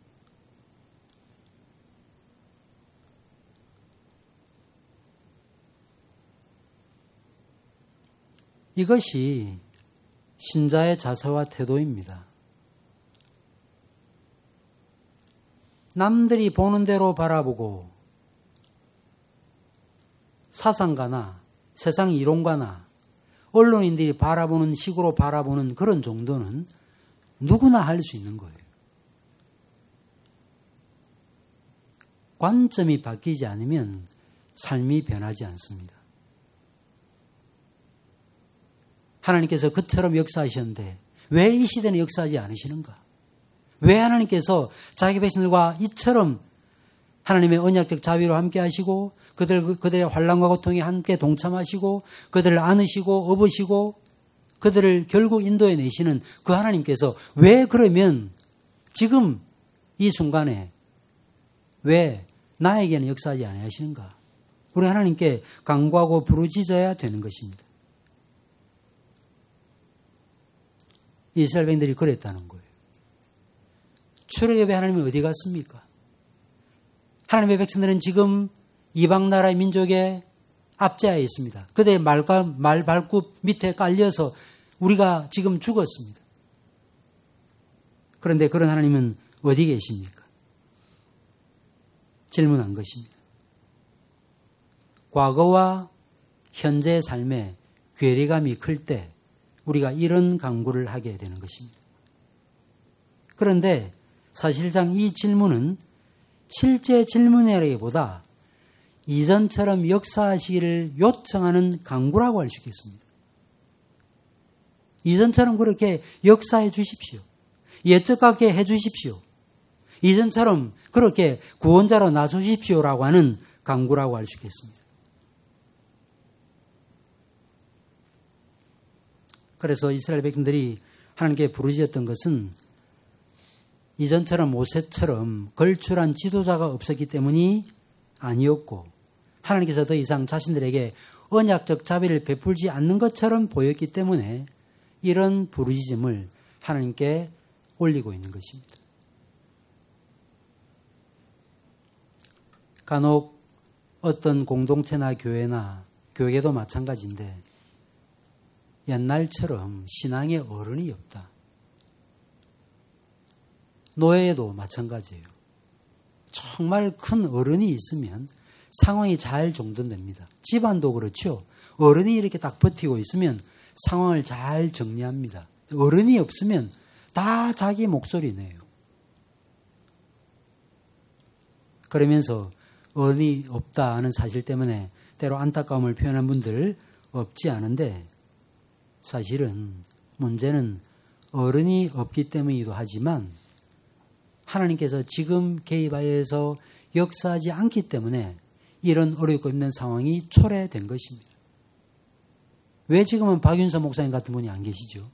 이것이 신자의 자세와 태도입니다. 남들이 보는 대로 바라보고 사상가나 세상 이론가나 언론인들이 바라보는 식으로 바라보는 그런 정도는 누구나 할 수 있는 거예요. 관점이 바뀌지 않으면 삶이 변하지 않습니다. 하나님께서 그처럼 역사하셨는데 왜 이 시대는 역사하지 않으시는가? 왜 하나님께서 자기 백성들과 이처럼 하나님의 언약적 자비로 함께 하시고 그들, 그들의 환난과 고통에 함께 동참하시고 그들을 안으시고 업으시고 그들을 결국 인도해 내시는 그 하나님께서 왜 그러면 지금 이 순간에 왜 나에게는 역사하지 아니하시는가? 우리 하나님께 간구하고 부르짖어야 되는 것입니다. 이스라엘 백성들이 그랬다는 거예요. 출애굽에 하나님이 어디 갔습니까? 하나님의 백성들은 지금 이방 나라의 민족의 압제하에 있습니다. 그들의 말과 말 발굽 밑에 깔려서 우리가 지금 죽었습니다. 그런데 그런 하나님은 어디 계십니까? 질문한 것입니다. 과거와 현재의 삶에 괴리감이 클 때 우리가 이런 간구를 하게 되는 것입니다. 그런데 사실상 이 질문은 실제 질문이라기보다 이전처럼 역사하시기를 요청하는 간구라고 할 수 있겠습니다. 이전처럼 그렇게 역사해 주십시오. 옛적 같게 해 주십시오. 이전처럼 그렇게 구원자로 나서주십시오라고 하는 간구라고 할 수 있겠습니다. 그래서 이스라엘 백성들이 하나님께 부르짖었던 것은 이전처럼 모세처럼 걸출한 지도자가 없었기 때문이 아니었고 하나님께서 더 이상 자신들에게 언약적 자비를 베풀지 않는 것처럼 보였기 때문에 이런 부르짖음을 하나님께 올리고 있는 것입니다. 간혹 어떤 공동체나 교회나 교회도 마찬가지인데 옛날처럼 신앙의 어른이 없다. 노예에도 마찬가지예요. 정말 큰 어른이 있으면 상황이 잘 정돈됩니다. 집안도 그렇죠. 어른이 이렇게 딱 버티고 있으면 상황을 잘 정리합니다. 어른이 없으면 다 자기 목소리 내요. 그러면서 어른이 없다 하는 사실 때문에 때로 안타까움을 표현한 분들 없지 않은데 사실은 문제는 어른이 없기 때문이기도 하지만 하나님께서 지금 개입하여서 역사하지 않기 때문에 이런 어렵고 힘든 상황이 초래된 것입니다. 왜 지금은 박윤서 목사님 같은 분이 안 계시죠?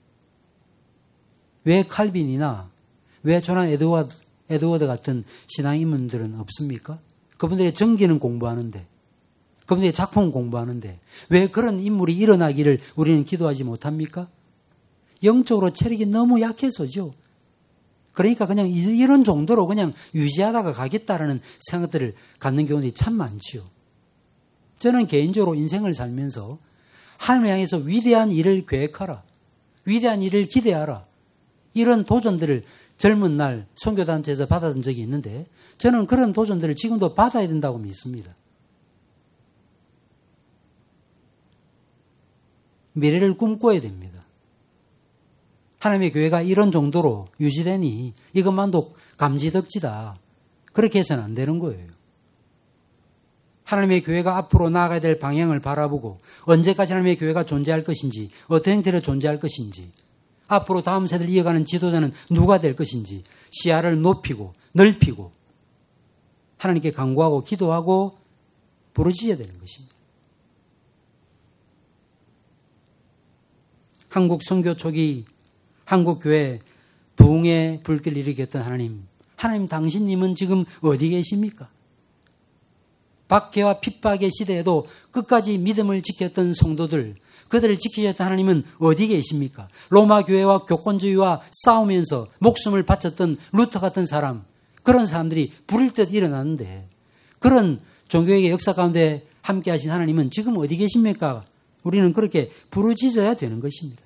왜 칼빈이나 왜 조난 에드워드, 에드워드 같은 신앙인분들은 없습니까? 그분들의 정기는 공부하는데 그분들의 작품은 공부하는데 왜 그런 인물이 일어나기를 우리는 기도하지 못합니까? 영적으로 체력이 너무 약해서죠. 그러니까 그냥 이런 정도로 그냥 유지하다가 가겠다라는 생각들을 갖는 경우들이 참 많지요. 저는 개인적으로 인생을 살면서 하나님을 향해서 위대한 일을 계획하라. 위대한 일을 기대하라. 이런 도전들을 젊은 날 선교단체에서 받았던 적이 있는데 저는 그런 도전들을 지금도 받아야 된다고 믿습니다. 미래를 꿈꿔야 됩니다. 하나님의 교회가 이런 정도로 유지되니 이것만도 감지덕지다. 그렇게 해서는 안 되는 거예요. 하나님의 교회가 앞으로 나아가야 될 방향을 바라보고 언제까지 하나님의 교회가 존재할 것인지 어떤 형태로 존재할 것인지 앞으로 다음 세대를 이어가는 지도자는 누가 될 것인지 시야를 높이고 넓히고 하나님께 간구하고 기도하고 부르짖어야 되는 것입니다. 한국 선교 초기 한국 교회 부흥의 불길 일으켰던 하나님, 하나님 당신님은 지금 어디 계십니까? 박해와 핍박의 시대에도 끝까지 믿음을 지켰던 성도들, 그들을 지키셨던 하나님은 어디 계십니까? 로마 교회와 교권주의와 싸우면서 목숨을 바쳤던 루터 같은 사람, 그런 사람들이 불일 듯 일어났는데, 그런 종교의 역사 가운데 함께 하신 하나님은 지금 어디 계십니까? 우리는 그렇게 부르짖어야 되는 것입니다.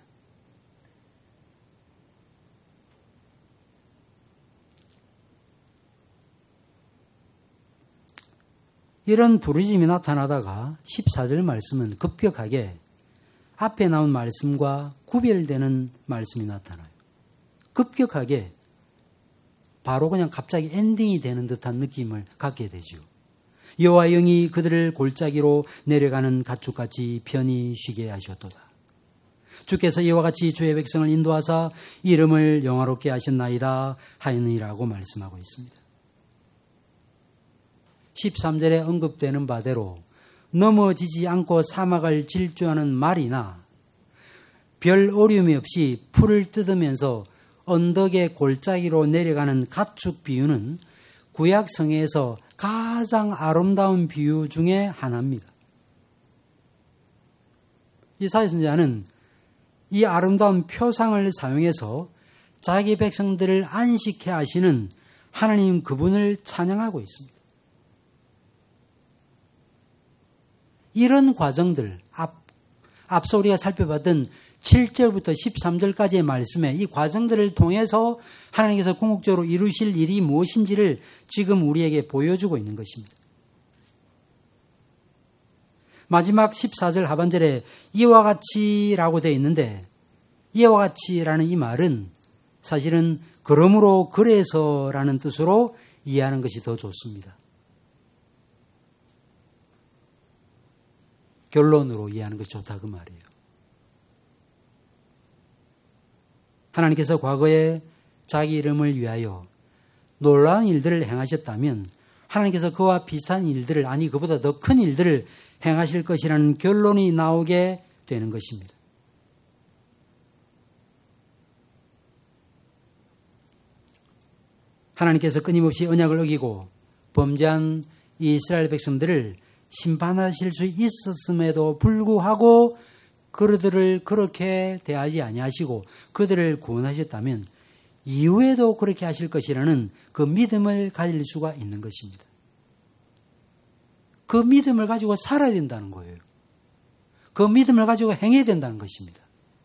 이런 부르짖음이 나타나다가 십사 절 말씀은 급격하게 앞에 나온 말씀과 구별되는 말씀이 나타나요. 급격하게 바로 그냥 갑자기 엔딩이 되는 듯한 느낌을 갖게 되죠. 여호와 영이 그들을 골짜기로 내려가는 가축같이 편히 쉬게 하셨도다. 주께서 이와 같이 주의 백성을 인도하사 이름을 영화롭게 하셨나이다 하느니라고 말씀하고 있습니다. 십삼 절에 언급되는 바대로 넘어지지 않고 사막을 질주하는 말이나 별 어려움이 없이 풀을 뜯으면서 언덕의 골짜기로 내려가는 가축 비유는 구약 성에서 가장 아름다운 비유 중에 하나입니다. 이사야 선지자는 이 아름다운 표상을 사용해서 자기 백성들을 안식해 하시는 하나님 그분을 찬양하고 있습니다. 이런 과정들, 앞, 앞서 우리가 살펴봤던 칠 절부터 십삼 절까지의 말씀에 이 과정들을 통해서 하나님께서 궁극적으로 이루실 일이 무엇인지를 지금 우리에게 보여주고 있는 것입니다. 마지막 십사 절 하반절에 이와 같이라고 되어 있는데, 이와 같이라는 이 말은 사실은 그러므로 그래서라는 뜻으로 이해하는 것이 더 좋습니다. 결론으로 이해하는 것이 좋다 그 말이에요. 하나님께서 과거에 자기 이름을 위하여 놀라운 일들을 행하셨다면 하나님께서 그와 비슷한 일들을, 아니 그보다 더 큰 일들을 행하실 것이라는 결론이 나오게 되는 것입니다. 하나님께서 끊임없이 언약을 어기고 범죄한 이스라엘 백성들을 심판하실 수 있었음에도 불구하고 그들을 그렇게 대하지 아니하시고 그들을 구원하셨다면 이후에도 그렇게 하실 것이라는 그 믿음을 가질 수가 있는 것입니다. 그 믿음을 가지고 살아야 된다는 거예요. 그 믿음을 가지고 행해야 된다는 것입니다.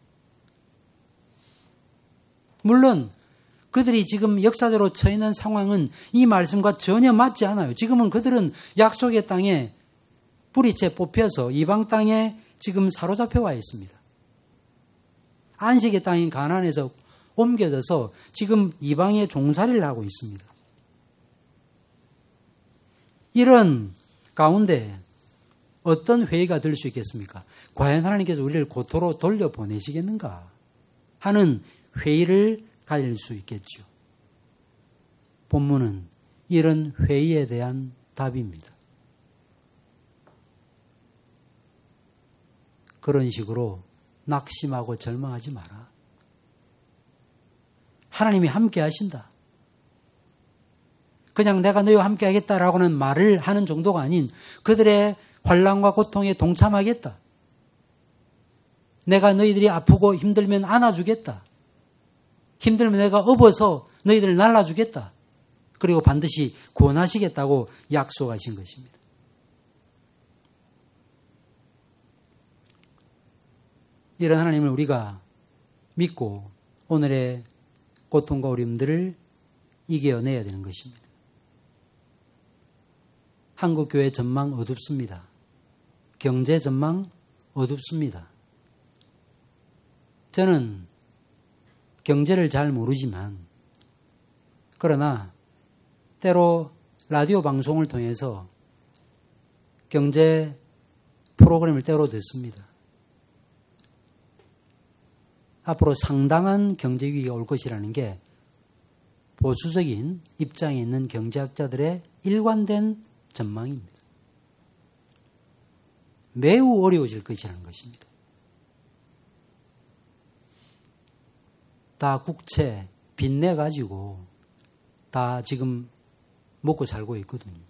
물론 그들이 지금 역사적으로 처해 있는 상황은 이 말씀과 전혀 맞지 않아요. 지금은 그들은 약속의 땅에 뿌리째 뽑혀서 이방 땅에 지금 사로잡혀 와 있습니다. 안식의 땅인 가나안에서 옮겨져서 지금 이방의 종살이를 하고 있습니다. 이런 가운데 어떤 회의가 들 수 있겠습니까? 과연 하나님께서 우리를 고토로 돌려보내시겠는가 하는 회의를 가질 수 있겠죠. 본문은 이런 회의에 대한 답입니다. 그런 식으로 낙심하고 절망하지 마라. 하나님이 함께 하신다. 그냥 내가 너희와 함께 하겠다라고는 말을 하는 정도가 아닌 그들의 환난과 고통에 동참하겠다. 내가 너희들이 아프고 힘들면 안아주겠다. 힘들면 내가 업어서 너희들을 날라주겠다. 그리고 반드시 구원하시겠다고 약속하신 것입니다. 이런 하나님을 우리가 믿고 오늘의 고통과 어려움들을 이겨내야 되는 것입니다. 한국교회 전망 어둡습니다. 경제 전망 어둡습니다. 저는 경제를 잘 모르지만 그러나 때로 라디오 방송을 통해서 경제 프로그램을 때로 듣습니다. 앞으로 상당한 경제 위기가 올 것이라는 게 보수적인 입장에 있는 경제학자들의 일관된 전망입니다. 매우 어려워질 것이라는 것입니다. 다 국채 빚내 가지고 다 지금 먹고 살고 있거든요.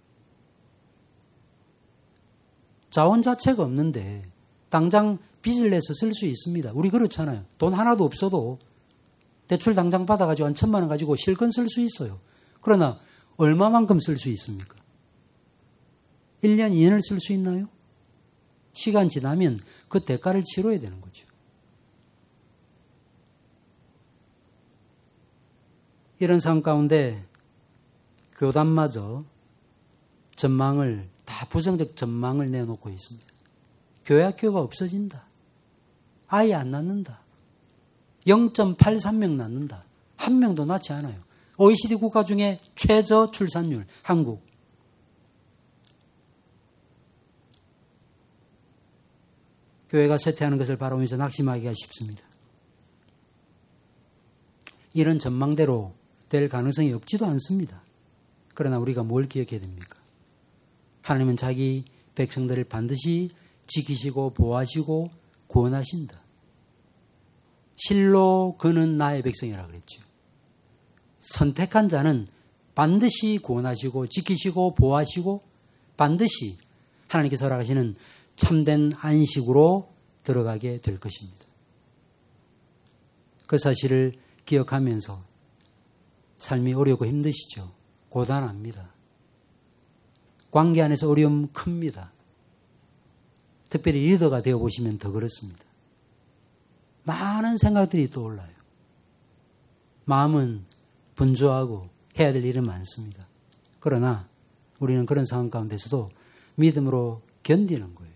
자원 자체가 없는데 당장 빚을 내서 쓸 수 있습니다. 우리 그렇잖아요. 돈 하나도 없어도 대출 당장 받아가지고 한 천만 원 가지고 실컷 쓸 수 있어요. 그러나 얼마만큼 쓸 수 있습니까? 일 년, 이 년을 쓸 수 있나요? 시간 지나면 그 대가를 치러야 되는 거죠. 이런 상황 가운데 교단마저 전망을, 다 부정적 전망을 내놓고 있습니다. 교회 학교가 없어진다. 아예 안 낳는다. 영 점 팔삼 명 낳는다. 한 명도 낳지 않아요. 오이시디 국가 중에 최저 출산율, 한국. 교회가 쇠퇴하는 것을 바라보면서 낙심하기가 쉽습니다. 이런 전망대로 될 가능성이 없지도 않습니다. 그러나 우리가 뭘 기억해야 됩니까? 하나님은 자기 백성들을 반드시 지키시고 보호하시고 구원하신다. 실로 그는 나의 백성이라 그랬죠. 선택한 자는 반드시 구원하시고 지키시고 보호하시고 반드시 하나님께서 허락하시는 참된 안식으로 들어가게 될 것입니다. 그 사실을 기억하면서 삶이 어렵고 힘드시죠. 고단합니다. 관계 안에서 어려움 큽니다. 특별히 리더가 되어보시면 더 그렇습니다. 많은 생각들이 떠올라요. 마음은 분주하고 해야 될 일은 많습니다. 그러나 우리는 그런 상황 가운데서도 믿음으로 견디는 거예요.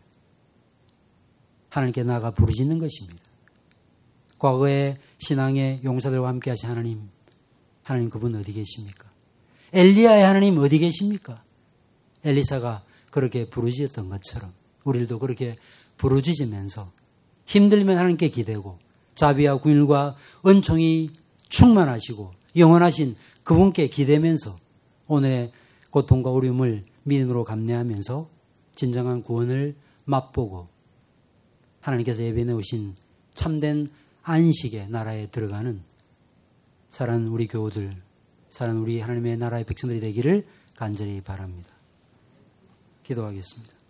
하나님께 나아가 부르짖는 것입니다. 과거의 신앙의 용사들과 함께 하신 하나님, 하나님 그분 어디 계십니까? 엘리야의 하나님 어디 계십니까? 엘리사가 그렇게 부르짖었던 것처럼 우리들도 그렇게 부르짖으면서 힘들면 하나님께 기대고 자비와 긍휼과 은총이 충만하시고 영원하신 그분께 기대면서 오늘의 고통과 어려움을 믿음으로 감내하면서 진정한 구원을 맛보고 하나님께서 예배해 오신 참된 안식의 나라에 들어가는 사랑하는 우리 교우들, 사랑하는 우리 하나님의 나라의 백성들이 되기를 간절히 바랍니다. 기도하겠습니다.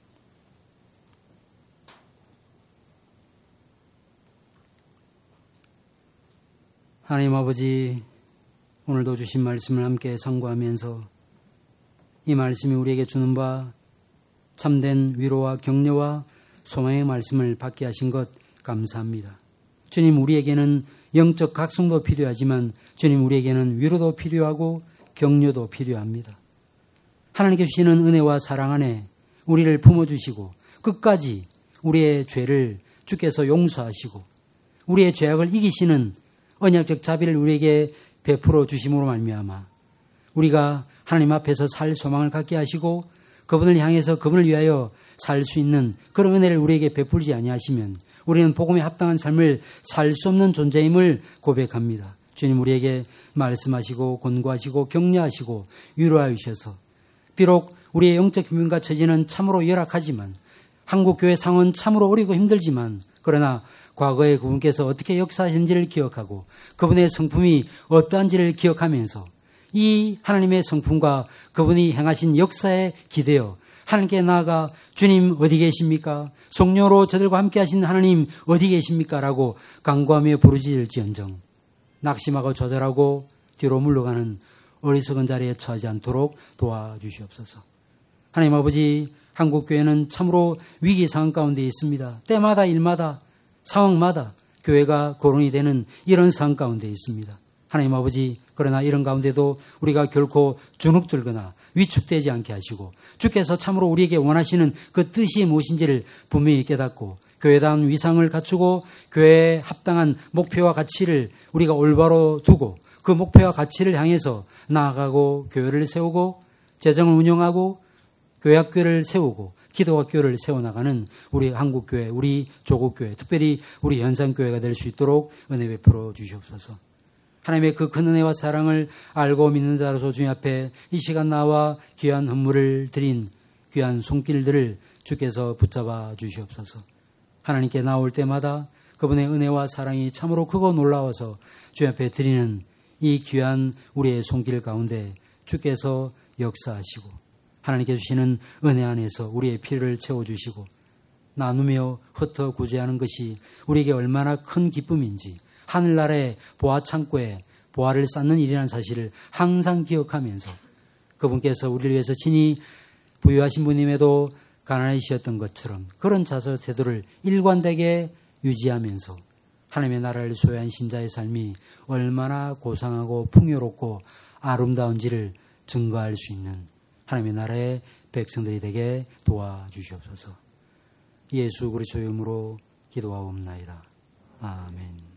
하나님 아버지, 오늘도 주신 말씀을 함께 상고하면서 이 말씀이 우리에게 주는 바 참된 위로와 격려와 소망의 말씀을 받게 하신 것 감사합니다. 주님, 우리에게는 영적 각성도 필요하지만 주님, 우리에게는 위로도 필요하고 격려도 필요합니다. 하나님께 주시는 은혜와 사랑 안에 우리를 품어주시고 끝까지 우리의 죄를 주께서 용서하시고 우리의 죄악을 이기시는 언약적 자비를 우리에게 베풀어 주심으로 말미암아 우리가 하나님 앞에서 살 소망을 갖게 하시고 그분을 향해서 그분을 위하여 살 수 있는 그런 은혜를 우리에게 베풀지 아니하시면 우리는 복음에 합당한 삶을 살 수 없는 존재임을 고백합니다. 주님, 우리에게 말씀하시고 권고하시고 격려하시고 위로하여 주셔서 비록 우리의 영적 힘과 처지는 참으로 열악하지만 한국교회 상황은 참으로 어리고 힘들지만 그러나 과거에 그분께서 어떻게 역사하신지를 기억하고 그분의 성품이 어떠한지를 기억하면서 이 하나님의 성품과 그분이 행하신 역사에 기대어 하나님께 나아가 주님 어디 계십니까? 성령으로 저들과 함께 하신 하나님 어디 계십니까? 라고 간구하며 부르짖을지언정 낙심하고 좌절하고 뒤로 물러가는 어리석은 자리에 처하지 않도록 도와주시옵소서. 하나님 아버지, 한국교회는 참으로 위기 상황 가운데 있습니다. 때마다 일마다 상황마다 교회가 거론이 되는 이런 상황 가운데 있습니다. 하나님 아버지, 그러나 이런 가운데도 우리가 결코 주눅들거나 위축되지 않게 하시고 주께서 참으로 우리에게 원하시는 그 뜻이 무엇인지를 분명히 깨닫고 교회다운 위상을 갖추고 교회에 합당한 목표와 가치를 우리가 올바로 두고 그 목표와 가치를 향해서 나아가고 교회를 세우고 재정을 운영하고 교회학교를 세우고 기도학교를 세워나가는 우리 한국교회, 우리 조국교회, 특별히 우리 현상교회가 될 수 있도록 은혜 베풀어 주시옵소서. 하나님의 그 큰 은혜와 사랑을 알고 믿는 자로서 주님 앞에 이 시간 나와 귀한 헌물을 드린 귀한 손길들을 주께서 붙잡아 주시옵소서. 하나님께 나올 때마다 그분의 은혜와 사랑이 참으로 크고 놀라워서 주 앞에 드리는 이 귀한 우리의 손길 가운데 주께서 역사하시고 하나님께 주시는 은혜 안에서 우리의 필요를 채워주시고 나누며 흩어 구제하는 것이 우리에게 얼마나 큰 기쁨인지 하늘나라의 보화 창고에 보화를 쌓는 일이라는 사실을 항상 기억하면서 그분께서 우리를 위해서 친히 부유하신 분임에도 가난해지셨던 것처럼 그런 자세 태도를 일관되게 유지하면서 하나님의 나라를 소유한 신자의 삶이 얼마나 고상하고 풍요롭고 아름다운지를 증거할 수 있는 하나님의 나라의 백성들이 되게 도와주시옵소서. 예수 그리스도의 이름으로 기도하옵나이다. 아멘.